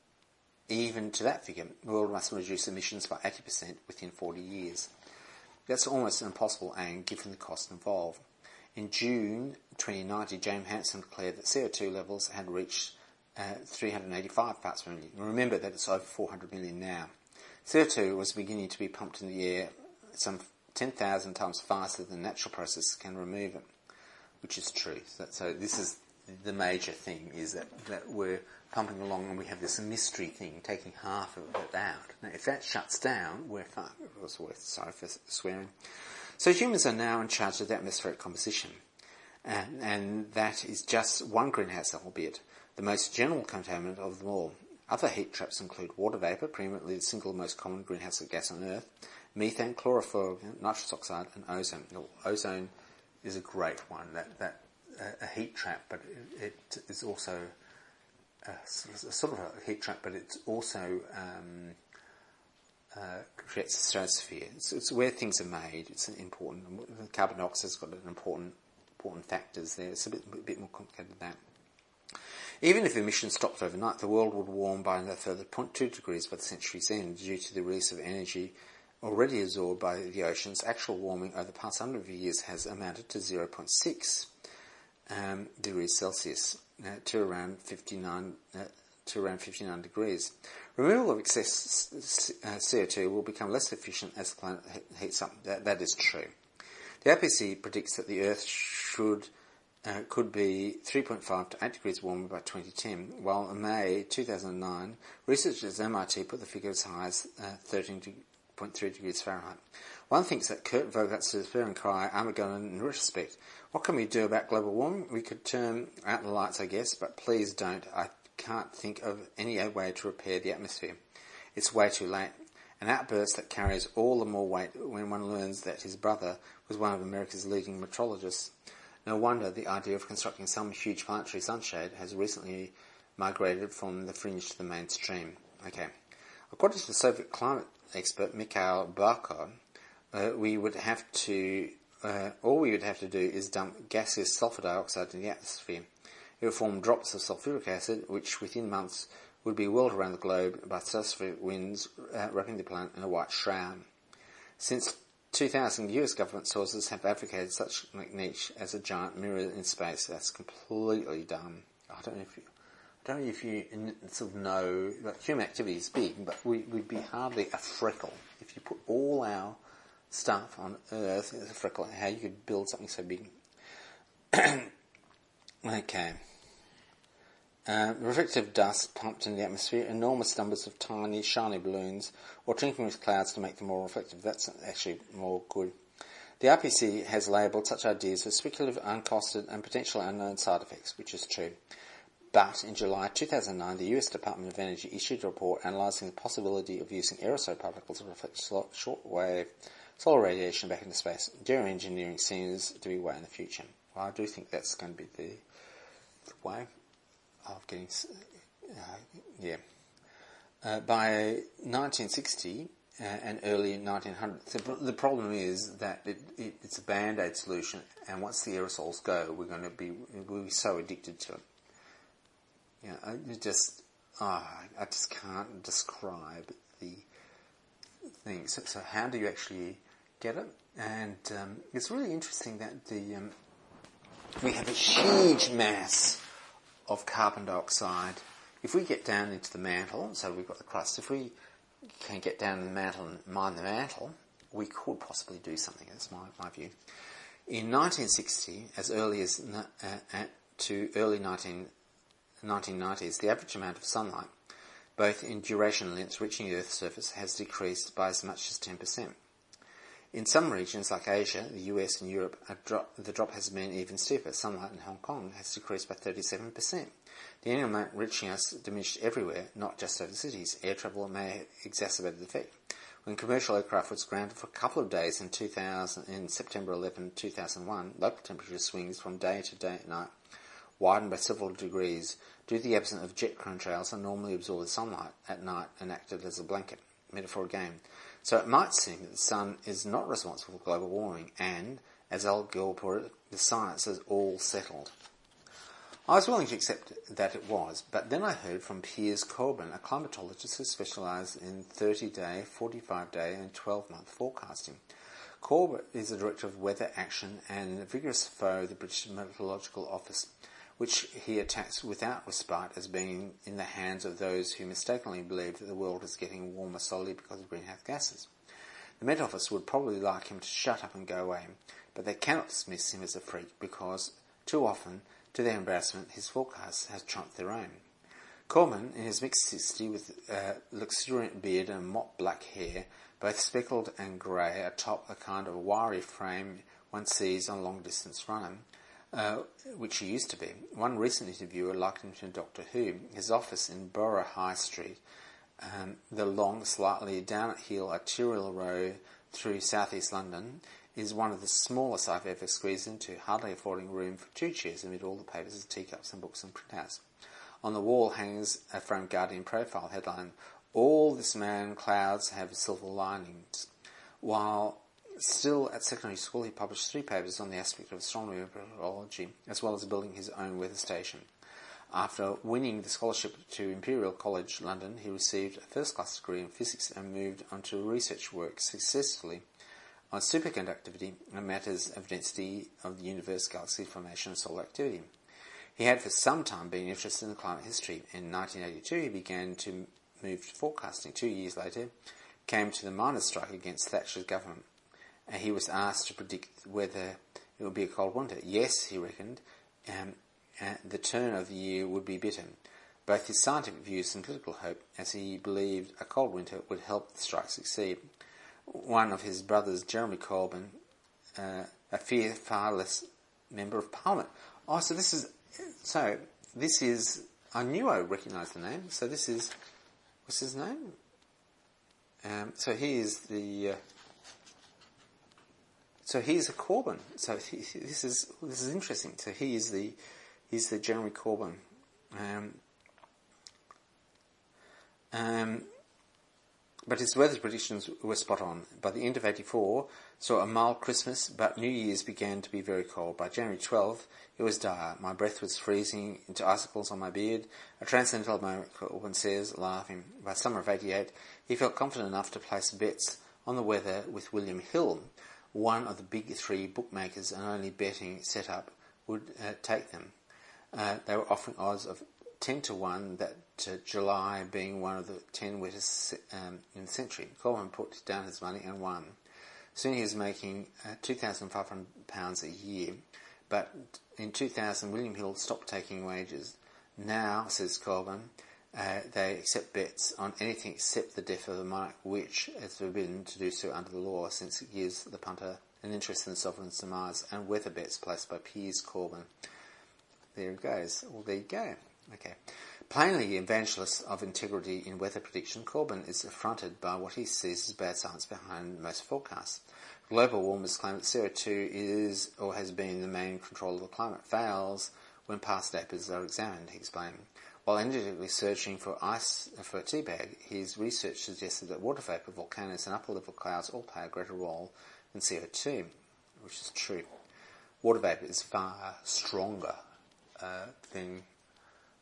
even to that figure, the world must reduce emissions by eighty percent within forty years. That's almost an impossible aim given the cost involved. In June twenty nineteen, James Hansen declared that C O two levels had reached uh, three hundred eighty-five parts per million. Remember that it's over four hundred million now. C O two was beginning to be pumped in the air some ten thousand times faster than natural processes can remove it, which is true. So, so this is the major thing, is that, that we're pumping along and we have this mystery thing taking half of it out. Now, if that shuts down, we're fucked. It was worth, sorry for swearing. So humans are now in charge of the atmospheric composition. And, and that is just one greenhouse, albeit the most general contaminant of them all. Other heat traps include water vapour, preeminently the single most common greenhouse gas on Earth, methane, chlorophyll, nitrous oxide, and ozone. Well, ozone is a great one. That that uh, a heat trap, but it, it is also a, a sort of a heat trap, but it's also um, uh, creates a stratosphere. It's, it's where things are made. It's an important. Carbon dioxide's got an important important factors there. It's a bit a bit more complicated than that. Even if emissions stopped overnight, the world would warm by another further zero point two degrees by the century's end due to the release of energy already absorbed by the oceans. Actual warming over the past hundred of years has amounted to zero point six um, degrees Celsius uh, to around fifty-nine uh, to around fifty-nine degrees. Removal of excess uh, C O two will become less efficient as the planet heats up. That, that is true. The I P C C predicts that the Earth should uh, could be three point five to eight degrees warmer by twenty ten, while in May two thousand nine, researchers at M I T put the figure as high as uh, thirteen point three degrees Fahrenheit. One thinks that Kurt Vogel's despairing cry, Armageddon in retrospect. What can we do about global warming? We could turn out the lights, I guess, but please don't. I can't think of any way to repair the atmosphere. It's way too late. An outburst that carries all the more weight when one learns that his brother was one of America's leading meteorologists. No wonder the idea of constructing some huge planetary sunshade has recently migrated from the fringe to the mainstream. Okay. According to the Soviet climate expert Mikhail Barkov, uh, we would have to, uh, all we would have to do is dump gaseous sulfur dioxide in the atmosphere. It would form drops of sulfuric acid, which within months would be whirled around the globe by stratospheric winds, uh, wrapping the planet in a white shroud. Since two thousand, U S government sources have advocated such niche as a giant mirror in space. That's completely dumb. I don't know if you, I don't know if you sort of know, like, human activity is big, but we, we'd be hardly a freckle if you put all our stuff on Earth as a freckle. How you could build something so big? Okay. Uh, reflective dust pumped in the atmosphere, enormous numbers of tiny, shiny balloons, or tinkering with clouds to make them more reflective. That's actually more good. The I P C C has labelled such ideas as speculative, uncosted, and potentially unknown side effects, which is true. But in July two thousand nine, the U S Department of Energy issued a report analysing the possibility of using aerosol particles to reflect short-wave solar radiation back into space. Geoengineering seems to be way in the future. Well, I do think that's going to be the, the way of getting, uh, yeah. Uh, by nineteen sixty uh, and early nineteen hundreds, the, the problem is that it, it, it's a band-aid solution, and once the aerosols go, we're going to be we'll be so addicted to it. you know, I just, oh, I just can't describe the thing. So, so how do you actually get it? And um, it's really interesting that the um, we have a huge mass of carbon dioxide. If we get down into the mantle, so we've got the crust, if we can get down in the mantle and mine the mantle, we could possibly do something. That's my, my view. In nineteen sixty, as early as uh, uh, to early nineteen nineties, the average amount of sunlight, both in duration and length, reaching the Earth's surface has decreased by as much as ten percent. In some regions like Asia, the U S and Europe, a drop, the drop has been even steeper. Sunlight in Hong Kong has decreased by thirty-seven percent. The annual amount reaching us diminished everywhere, not just over cities. Air travel may have exacerbated the effect. When commercial aircraft was grounded for a couple of days in two thousand, in September eleventh, two thousand one, local temperature swings from day to day and night widened by several degrees due to the absence of jet contrails that normally absorb the sunlight at night and acted as a blanket. Metaphor again. So it might seem that the sun is not responsible for global warming and, as Al Gore put it, the science has all settled. I was willing to accept that it was, but then I heard from Piers Corbyn, a climatologist who specialises in thirty-day, forty-five day and twelve-month forecasting. Corbyn is the Director of Weather Action and a vigorous foe of the British Meteorological Office, which he attacks without respite as being in the hands of those who mistakenly believe that the world is getting warmer solely because of greenhouse gases. The Met Office would probably like him to shut up and go away, but they cannot dismiss him as a freak because, too often, to their embarrassment, his forecasts have trumped their own. Corbyn, in his mixed sixty with uh, luxuriant beard and mop black hair, both speckled and grey, atop a kind of wiry frame one sees on a long-distance runner, uh, which he used to be. One recent interviewer likened him to Doctor Who. His office in Borough High Street, um, the long, slightly down-at-heel arterial road through southeast London, is one of the smallest I've ever squeezed into, hardly affording room for two chairs amid all the papers, teacups and books and printouts. On the wall hangs a framed Guardian profile headline, "All this man clouds have silver linings." While still at secondary school, he published three papers on the aspect of astronomy and meteorology, as well as building his own weather station. After winning the scholarship to Imperial College London, he received a first-class degree in physics and moved on to research work successfully on superconductivity and matters of density of the universe, galaxy formation and solar activity. He had for some time been interested in climate history. In nineteen eighty-two he began to move to forecasting. Two years later came to the miners' strike against Thatcher's government, and he was asked to predict whether it would be a cold winter. Yes, he reckoned, um, uh, the turn of the year would be bitter. Both his scientific views and political hope, as he believed a cold winter would help the strike succeed. One of his brothers, Jeremy Corbyn, uh, a fearless member of Parliament. Oh, so this is, so this is, I knew I recognised the name, so this is, what's his name? Um, so he is the, uh, so he is a Corbyn. So he, this is, this is interesting. So he is the, he's the Jeremy Corbyn. Um, um, But his weather predictions were spot on. By the end of eighty-four, saw a mild Christmas, but New Year's began to be very cold. By January twelfth, it was dire. My breath was freezing into icicles on my beard. A transcendental moment, Corbyn says, laughing. By summer of eighty-eight, he felt confident enough to place bets on the weather with William Hill, one of the big three bookmakers, and only betting setup would uh, take them. Uh, they were offering odds of ten to one that uh, July being one of the ten wettest um, in the century. Corbyn put down his money and won. Soon he was making uh, two thousand five hundred pounds a year, but in two thousand William Hill stopped taking wages. Now, says Corbyn, uh, they accept bets on anything except the death of the monarch, which is forbidden to do so under the law, since it gives the punter an interest in the sovereign's demise, and weather bets placed by Piers Corbyn. There it goes. Well, there you go. Okay. Plainly, evangelist of integrity in weather prediction, Corbyn is affronted by what he sees as bad science behind most forecasts. Global warmers claim that C O two is or has been the main control of the climate fails when past vapors are examined, he explained. While energetically searching for ice for a teabag, his research suggested that water vapour, volcanoes and upper-level clouds all play a greater role than C O two, which is true. Water vapour is far stronger uh, than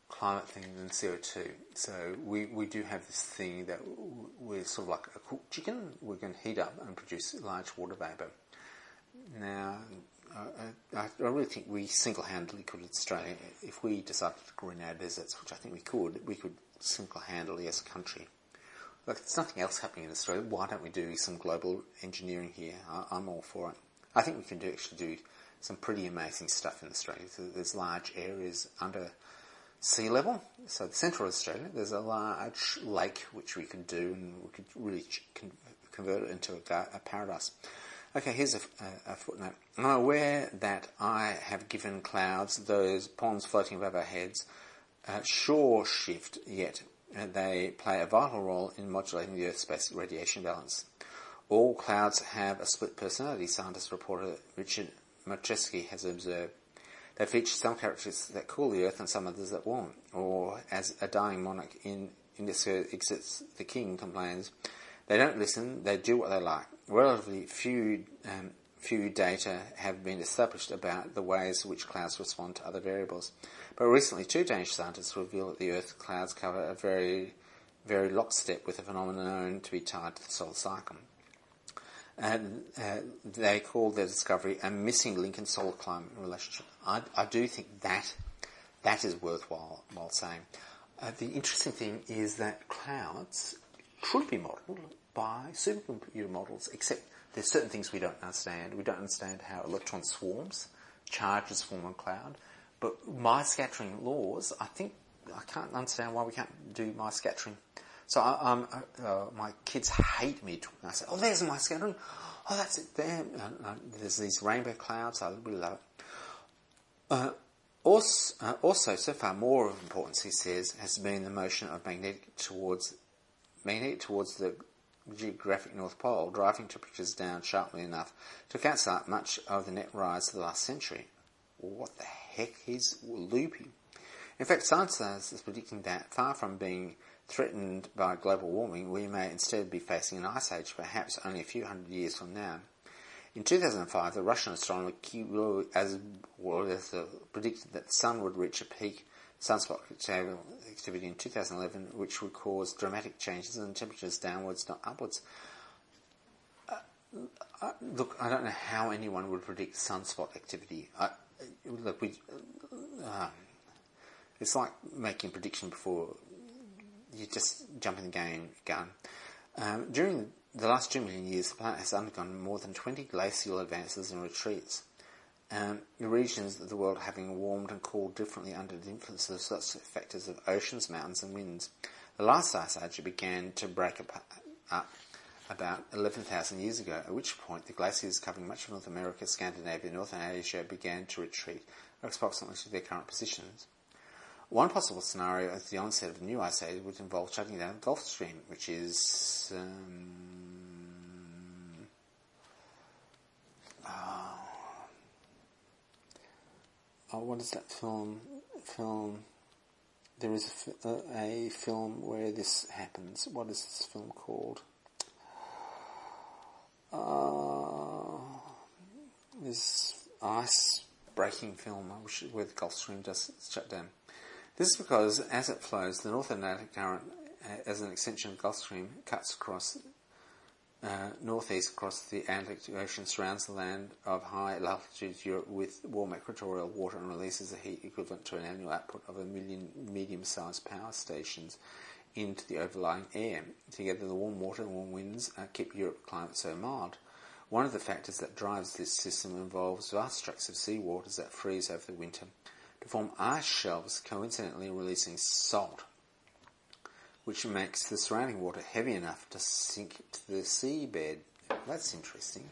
climate thing than C O two. So we, we do have this thing that we're sort of like a cooked chicken. We can heat up and produce large water vapour. Now, I, I, I really think we single-handedly could in Australia, if we decided to green our deserts, which I think we could, we could single-handedly as a country. Look, there's nothing else happening in Australia. Why don't we do some global engineering here? I, I'm all for it. I think we can do actually do some pretty amazing stuff in Australia. So there's large areas under sea level. So the central Australia, there's a large lake which we could do, and we could really con- convert it into a, a paradise. Okay, here's a, a, a footnote. I'm aware that I have given clouds, those ponds floating above our heads, a shore shift, yet uh, they play a vital role in modulating the Earth-space radiation balance. All clouds have a split personality, scientist reporter Richard Marcheski has observed. They feature some characteristics that cool the Earth and some others that warm. Or, as a dying monarch in Indica exits the king complains, they don't listen, they do what they like. Relatively few um, few data have been established about the ways in which clouds respond to other variables. But recently, two Danish scientists revealed that the Earth's clouds cover a very, very lockstep with a phenomenon known to be tied to the solar cycle. And uh, they called their discovery a missing link in solar climate relationship. I, I do think that that is worthwhile while saying. Uh, the interesting thing is that clouds should be modelled by supercomputer models, except there's certain things we don't understand. We don't understand how electron swarms, charges form on cloud. But my scattering laws, I think, I can't understand why we can't do my scattering. So I, um, uh, my kids hate me when I say, oh, there's my scattering. Oh, that's it there. Uh, uh, there's these rainbow clouds. I really love it. Uh, also, uh, also, so far, more of importance, he says, has been the motion of magnetic towards magnetic towards the geographic North Pole, driving temperatures down sharply enough to cancel out much of the net rise of the last century. What the heck? He's loopy. In fact, scientists are predicting that, far from being threatened by global warming, we may instead be facing an ice age, perhaps only a few hundred years from now. In two thousand five, the Russian astronomer Kirill Azarov predicted that the sun would reach a peak sunspot activity in two thousand eleven, which would cause dramatic changes in temperatures downwards, not upwards. Uh, uh, look, I don't know how anyone would predict sunspot activity. I, look, we, uh, it's like making a prediction before you just jump in the game gun. Um, during the last two million years, the planet has undergone more than twenty glacial advances and retreats. Um, the regions of the world having warmed and cooled differently under the influence of such factors of oceans, mountains and winds. The last ice age began to break up about eleven thousand years ago, at which point the glaciers covering much of North America, Scandinavia, Northern Asia began to retreat approximately to their current positions. One possible scenario at the onset of the new ice age would involve shutting down the Gulf Stream, which is... Um, uh, oh, what is that film? Film... There is a, a film where this happens. What is this film called? Uh, this ice-breaking film where the Gulf Stream does shut down. This is because, as it flows, the North Atlantic current, uh, as an extension of the Gulf Stream, cuts across uh, northeast across the Atlantic Ocean, surrounds the land of high latitude Europe with warm equatorial water, and releases a heat equivalent to an annual output of a million medium-sized power stations into the overlying air. Together, the warm water and warm winds uh, keep Europe's climate so mild. One of the factors that drives this system involves vast tracts of sea waters that freeze over the winter to form ice shelves, coincidentally releasing salt, which makes the surrounding water heavy enough to sink to the seabed. That's interesting.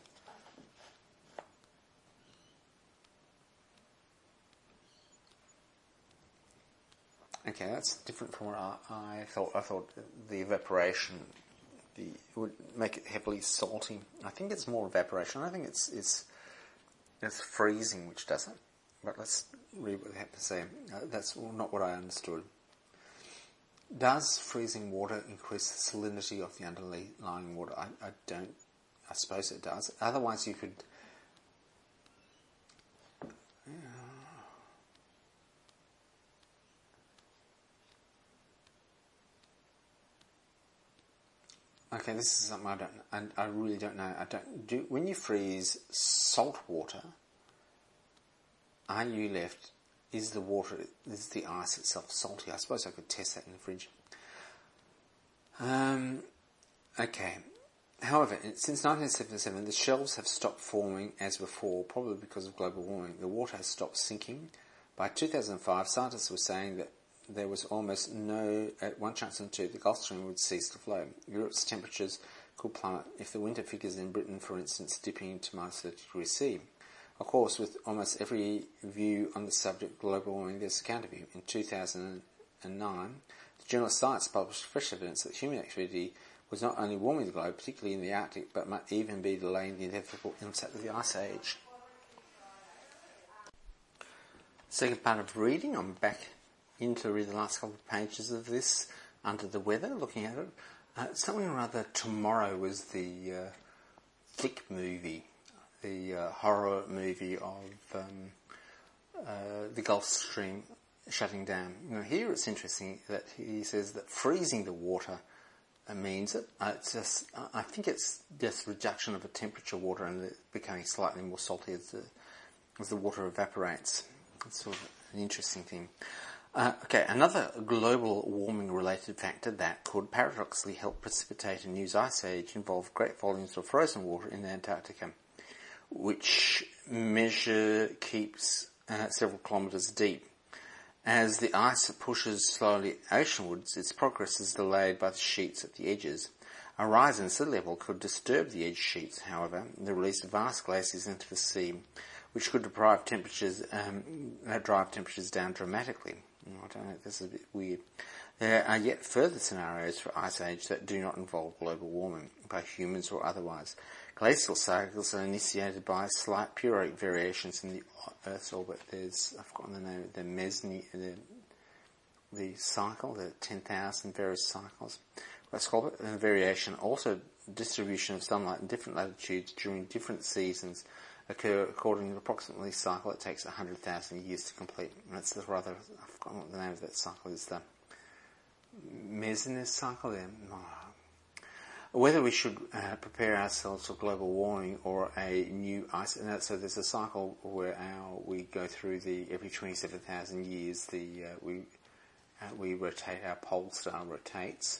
Okay, that's different from what I, I thought. I thought the evaporation the, would make it heavily salty. I think it's more evaporation. I think it's it's it's freezing which does it. But let's read what they have to say. Uh, that's not what I understood. Does freezing water increase the salinity of the underlying water? I, I don't. I suppose it does. Otherwise, you could. Yeah. okay, this is something I don't, I, I really don't know. I don't do. When you freeze salt water, are you left? Is the water, is the ice itself salty? I suppose I could test that in the fridge. Um, okay. However, since nineteen seventy-seven, the shelves have stopped forming as before, probably because of global warming. The water has stopped sinking. By two thousand five, scientists were saying that there was almost no, at one chance in two, the Gulf Stream would cease to flow. Europe's temperatures could plummet if the winter figures in Britain, for instance, dipping to minus thirty degrees C. Of course, with almost every view on the subject of global warming, there's a counter view. In two thousand nine, the journal Science published fresh evidence that human activity was not only warming the globe, particularly in the Arctic, but might even be delaying the inevitable onset of the Ice Age. Second part of reading, I'm back in to read the last couple of pages of this under the weather, looking at it. Uh, something or other Tomorrow was the uh, flick movie, the uh, horror movie of um, uh, the Gulf Stream shutting down. Now here it's interesting that he says that freezing the water uh, means it. Uh, it's just, uh, I think it's just reduction of the temperature water and it becoming slightly more salty as the, as the water evaporates. It's sort of an interesting thing. Uh, okay, another global warming related factor that could paradoxically help precipitate a new ice age involved great volumes of frozen water in Antarctica, which measure keeps uh, several kilometres deep. As the ice pushes slowly oceanwards, its progress is delayed by the sheets at the edges. A rise in sea level could disturb the edge sheets, however, the release of vast glaciers into the sea, which could deprive temperatures, um, drive temperatures down dramatically. I don't know, this is a bit weird. There are yet further scenarios for ice age that do not involve global warming, by humans or otherwise. Glacial cycles are initiated by slight periodic variations in the Earth's orbit. There's, I've forgotten the name, the Mesny, the, the cycle, the ten thousand various cycles. Let's call it a variation. Also, distribution of sunlight in different latitudes during different seasons occur according to the approximately cycle it takes one hundred thousand years to complete. And that's the rather, I've forgotten what the name of that cycle is, the Mersenne cycle there. Oh. Whether we should uh, prepare ourselves for global warming or a new ice, and so there's a cycle where our, we go through the, every twenty-seven thousand years, the uh, we uh, we rotate, our pole star rotates,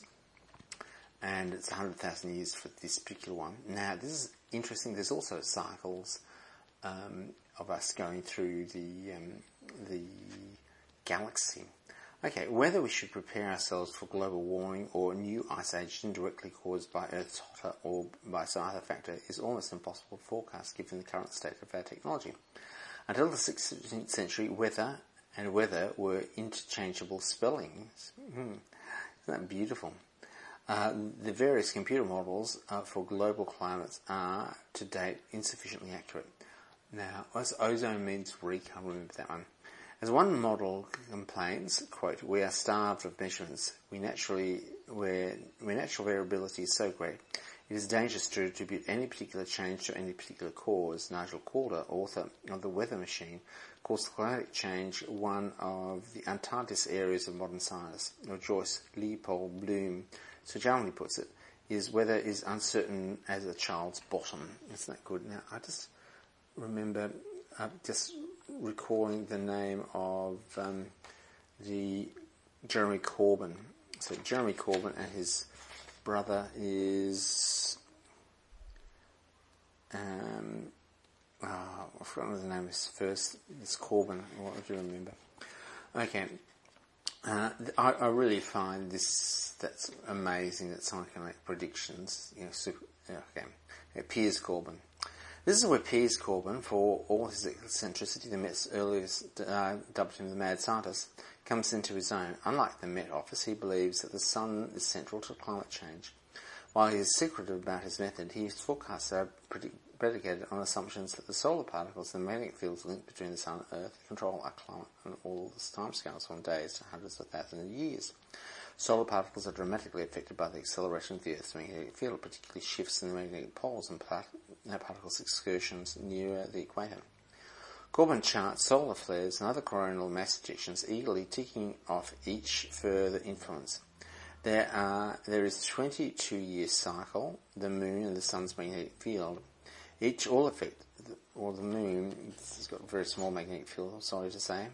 and it's one hundred thousand years for this particular one. Now, this is interesting. There's also cycles um, of us going through the um, the galaxy. Okay, whether we should prepare ourselves for global warming or a new ice age indirectly caused by Earth's hotter or by some other factor is almost impossible to forecast given the current state of our technology. Until the sixteenth century, weather and weather were interchangeable spellings. Hmm, isn't that beautiful? Uh, the various computer models uh, for global climates are, to date, insufficiently accurate. Now, as ozone means weak, I remember that one. As one model complains, quote, "We are starved of measurements. We naturally, where, where natural variability is so great, it is dangerous to attribute any particular change to any particular cause." Nigel Calder, author of The Weather Machine, calls climatic change one of the Antarctic areas of modern science. Or Joyce Leopold Bloom so generally puts it, is weather is uncertain as a child's bottom. Isn't that good? Now, I just remember uh, just recalling the name of um, the Jeremy Corbyn. So Jeremy Corbyn and his brother is um, oh, I've forgotten the name of his first. It's Corbyn. What do you remember? Okay. Uh, I, I really find this that's amazing that someone can make predictions. You know, super, okay. Yeah, Piers Corbyn. This is where Piers Corbyn, for all his eccentricity, the Met's earliest uh, dubbed him the mad scientist, comes into his own. Unlike the Met Office, he believes that the sun is central to climate change. While he is secretive about his method, his forecasts are predicated on assumptions that the solar particles and magnetic fields linked between the sun and Earth control our climate and all the timescales from days to hundreds of thousands of years. Solar particles are dramatically affected by the acceleration of the Earth's magnetic field, particularly shifts in the magnetic poles and particles' excursions nearer the equator. Corbyn charts solar flares and other coronal mass ejections, eagerly ticking off each further influence. There are there is twenty-two year cycle, the moon and the sun's magnetic field. Each all affect, or the moon, it's got a very small magnetic field, sorry to say.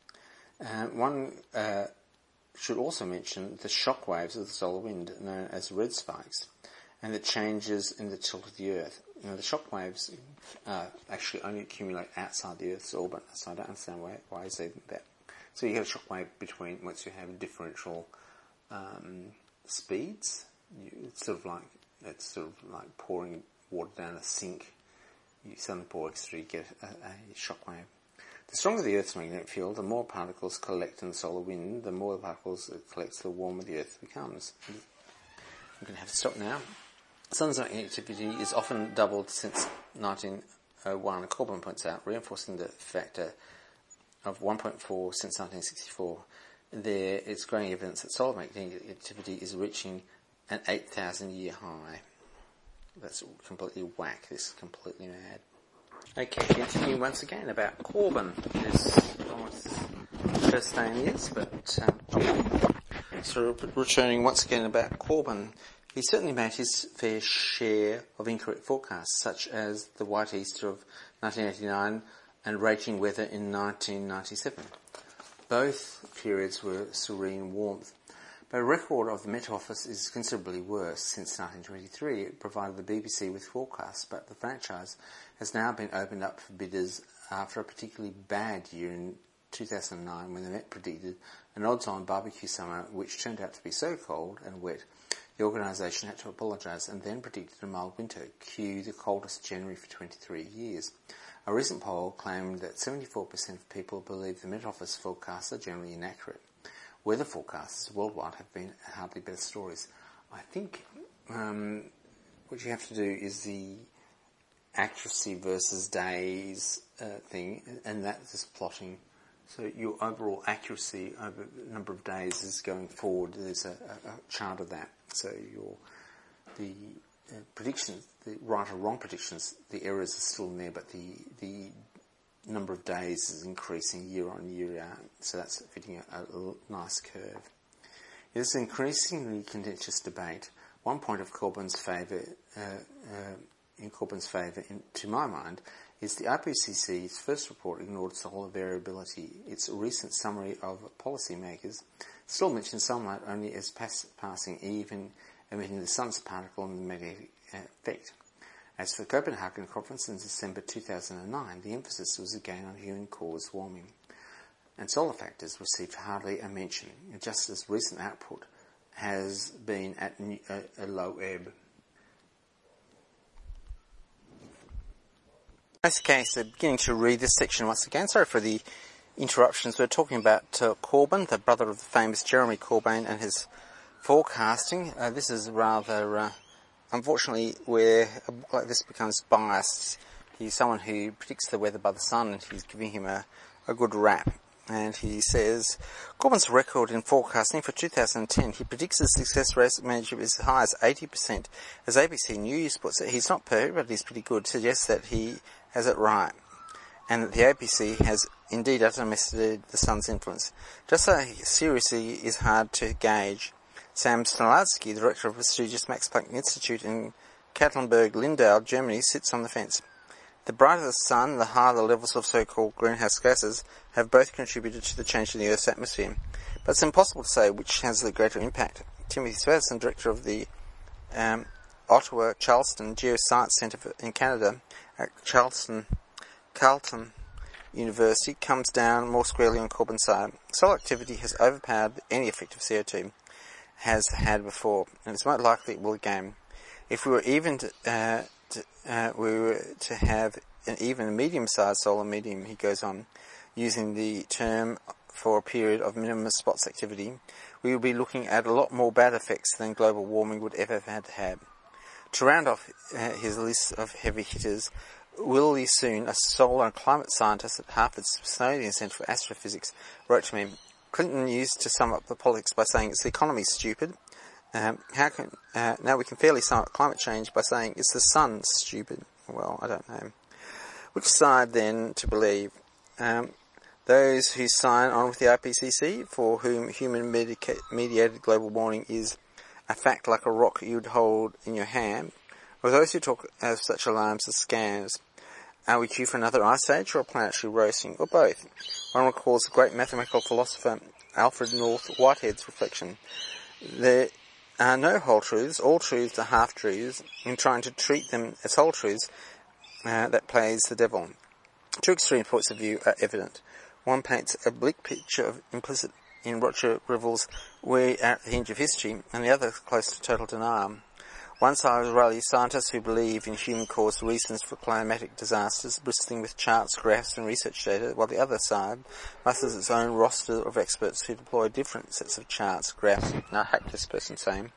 Uh, one uh, should also mention the shock waves of the solar wind, known as red spikes, and the changes in the tilt of the Earth. You know, the shock waves uh, actually only accumulate outside the Earth's orbit, so I don't understand why, why I say that. So you get a shock wave between, once you have differential um, speeds, you, it's sort of like it's sort of like pouring water down a sink. You suddenly pour extra, you get a, a shock wave. The stronger the Earth's magnetic field, the more particles collect in the solar wind. The more the particles it collects, the warmer the Earth becomes. I'm going to have to stop now. The sun's magnetic activity is often doubled since nineteen oh one, Corbin points out, reinforcing the factor of one point four since nineteen sixty-four. There is growing evidence that solar magnetic activity is reaching an eight thousand year high. That's completely whack. This is completely mad. Okay, continuing once again about Corbin. It's almost first day in years, but um, so returning once again about Corbin. He certainly made his fair share of incorrect forecasts, such as the White Easter of nineteen eighty-nine and raging weather in nineteen ninety-seven. Both periods were serene warmth. But a record of the Met Office is considerably worse. Since nineteen twenty-three, it provided the B B C with forecasts, but the franchise has now been opened up for bidders after a particularly bad year in two thousand nine, when the Met predicted an odds-on barbecue summer which turned out to be so cold and wet the organisation had to apologise, and then predicted a mild winter, cue the coldest January for twenty-three years. A recent poll claimed that seventy-four percent of people believe the Met Office forecasts are generally inaccurate. Weather forecasters worldwide have been hardly better stories. I think um, what you have to do is the accuracy versus days uh, thing, and that's just plotting. So your overall accuracy over the number of days is going forward. There's a, a, a chart of that. So your the uh, predictions, the right or wrong predictions, the errors are still in there, but the the number of days is increasing year on year out. So that's fitting a, a nice curve. It is an increasingly contentious debate. One point of Corbyn's favour, uh, uh, in Corbyn's favour, in, to my mind, is the I P C C's first report ignored solar variability. Its recent summary of policymakers still mentions sunlight only as pass- passing, even emitting the sun's particle and the magnetic effect. As for the Copenhagen conference in December two thousand nine, the emphasis was again on human-caused warming, and solar factors received hardly a mention, just as recent output has been at a, a low ebb. Okay, so beginning to read this section once again. Sorry for the interruptions. We're talking about uh, Corbyn, the brother of the famous Jeremy Corbyn, and his forecasting. Uh, this is rather, uh, unfortunately, where a book like this becomes biased. He's someone who predicts the weather by the sun, and he's giving him a, a good rap. And he says, Corbyn's record in forecasting for two thousand ten, he predicts the success rate measure as high as eighty percent. As A B C News puts it, he's not perfect, but he's pretty good, suggests that he has it right, and that the A B C has indeed underestimated the sun's influence. Just so seriously is hard to gauge. Sam Snoladski, director of the prestigious Max Planck Institute in Katlenberg, Lindau, Germany, sits on the fence. The brighter the sun, the higher the levels of so-called greenhouse gases have both contributed to the change in the Earth's atmosphere. But it's impossible to say which has the greater impact. Timothy Swadeson, director of the um, Ottawa Charleston Geoscience Centre in Canada at Charleston, Carleton University, comes down more squarely on Corbyn's side. Solar activity has overpowered any effect of C O two has had before, and it's most likely it will again. If we were even to, uh, to, uh, we were to have an even medium-sized solar medium, he goes on, using the term for a period of minimum spots activity, we would be looking at a lot more bad effects than global warming would ever have had to have. To round off uh, his list of heavy hitters, Willie Soon, a solar and climate scientist at Harvard's Smithsonian Center for Astrophysics, wrote to me, Clinton used to sum up the politics by saying it's the economy stupid. Um, how can uh, now we can fairly sum up climate change by saying it's the sun stupid. Well, I don't know. Which side then to believe? Um, Those who sign on with the I P C C, for whom human-mediated global warming is a fact like a rock you'd hold in your hand, or those who talk of such alarms as scams. Are we due for another ice age or a planetary roasting, or both? One recalls the great mathematical philosopher Alfred North Whitehead's reflection: there are no whole truths, all truths are half-truths. In trying to treat them as whole truths, uh, that plays the devil. Two extreme points of view are evident. One paints a bleak picture of implicit in Roger Greville's "We are at the hinge of history," and the other close to total denial. One side rallies scientists who believe in human-caused reasons for climatic disasters, bristling with charts, graphs and research data, while the other side musters its own roster of experts who deploy different sets of charts, graphs, and I hate this person's name,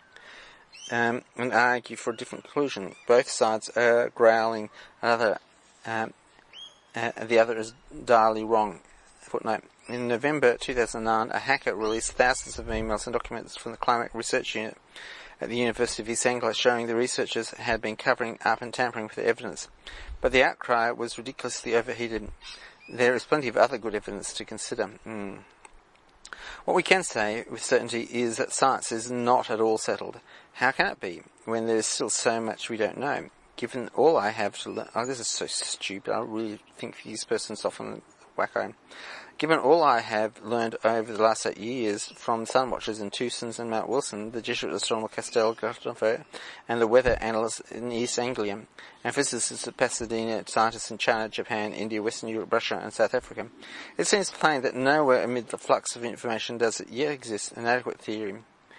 um, and argue for a different conclusion. Both sides are growling another, um, uh, the other is direly wrong. Footnote. In November two thousand nine, a hacker released thousands of emails and documents from the Climate Research Unit at the University of East Anglia, showing the researchers had been covering up and tampering with the evidence. But the outcry was ridiculously overheated. There is plenty of other good evidence to consider. Mm. What we can say with certainty is that science is not at all settled. How can it be, when there is still so much we don't know? Given all I have to learn... Oh, this is so stupid. I really think these persons often wacko. Given all I have learned over the last eight years from sun watchers in Tucson and Mount Wilson, the Jesuit astronomer Castel Gandolfo, and the weather analysts in East Anglia, and physicists at Pasadena, scientists in China, Japan, India, Western Europe, Russia, and South Africa, it seems plain that nowhere amid the flux of information does it yet exist an adequate theory.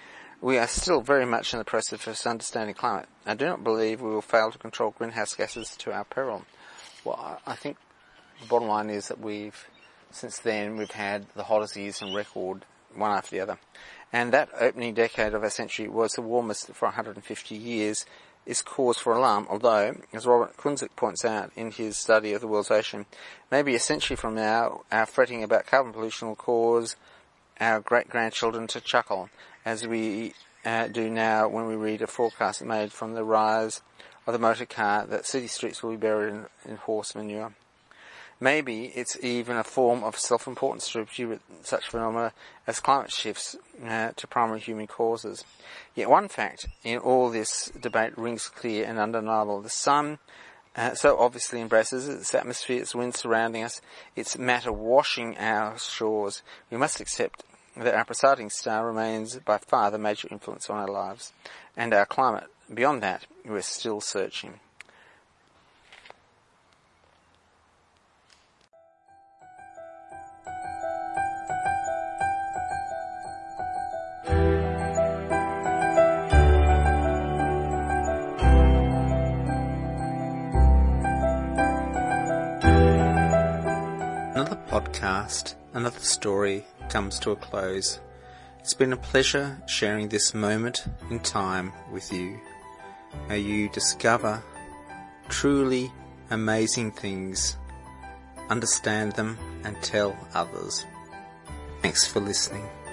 We are still very much in the process of understanding climate. I do not believe we will fail to control greenhouse gases to our peril. Well, I think the bottom line is that we've Since then, we've had the hottest years on record, one after the other. And that opening decade of our century was the warmest for one hundred fifty years, is cause for alarm, although, as Robert Kunzik points out in his study of the world's ocean, maybe a century from now, our fretting about carbon pollution will cause our great-grandchildren to chuckle, as we uh, do now when we read a forecast made from the rise of the motor car that city streets will be buried in, in horse manure. Maybe it's even a form of self-importance to attribute such phenomena as climate shifts uh, to primary human causes. Yet one fact in all this debate rings clear and undeniable. The sun uh, so obviously embraces its atmosphere, its winds surrounding us, its matter washing our shores. We must accept that our presiding star remains by far the major influence on our lives, and our climate. Beyond that, we're still searching. Another podcast, another story comes to a close. It's been a pleasure sharing this moment in time with you. May you discover truly amazing things, understand them, and tell others. Thanks for listening.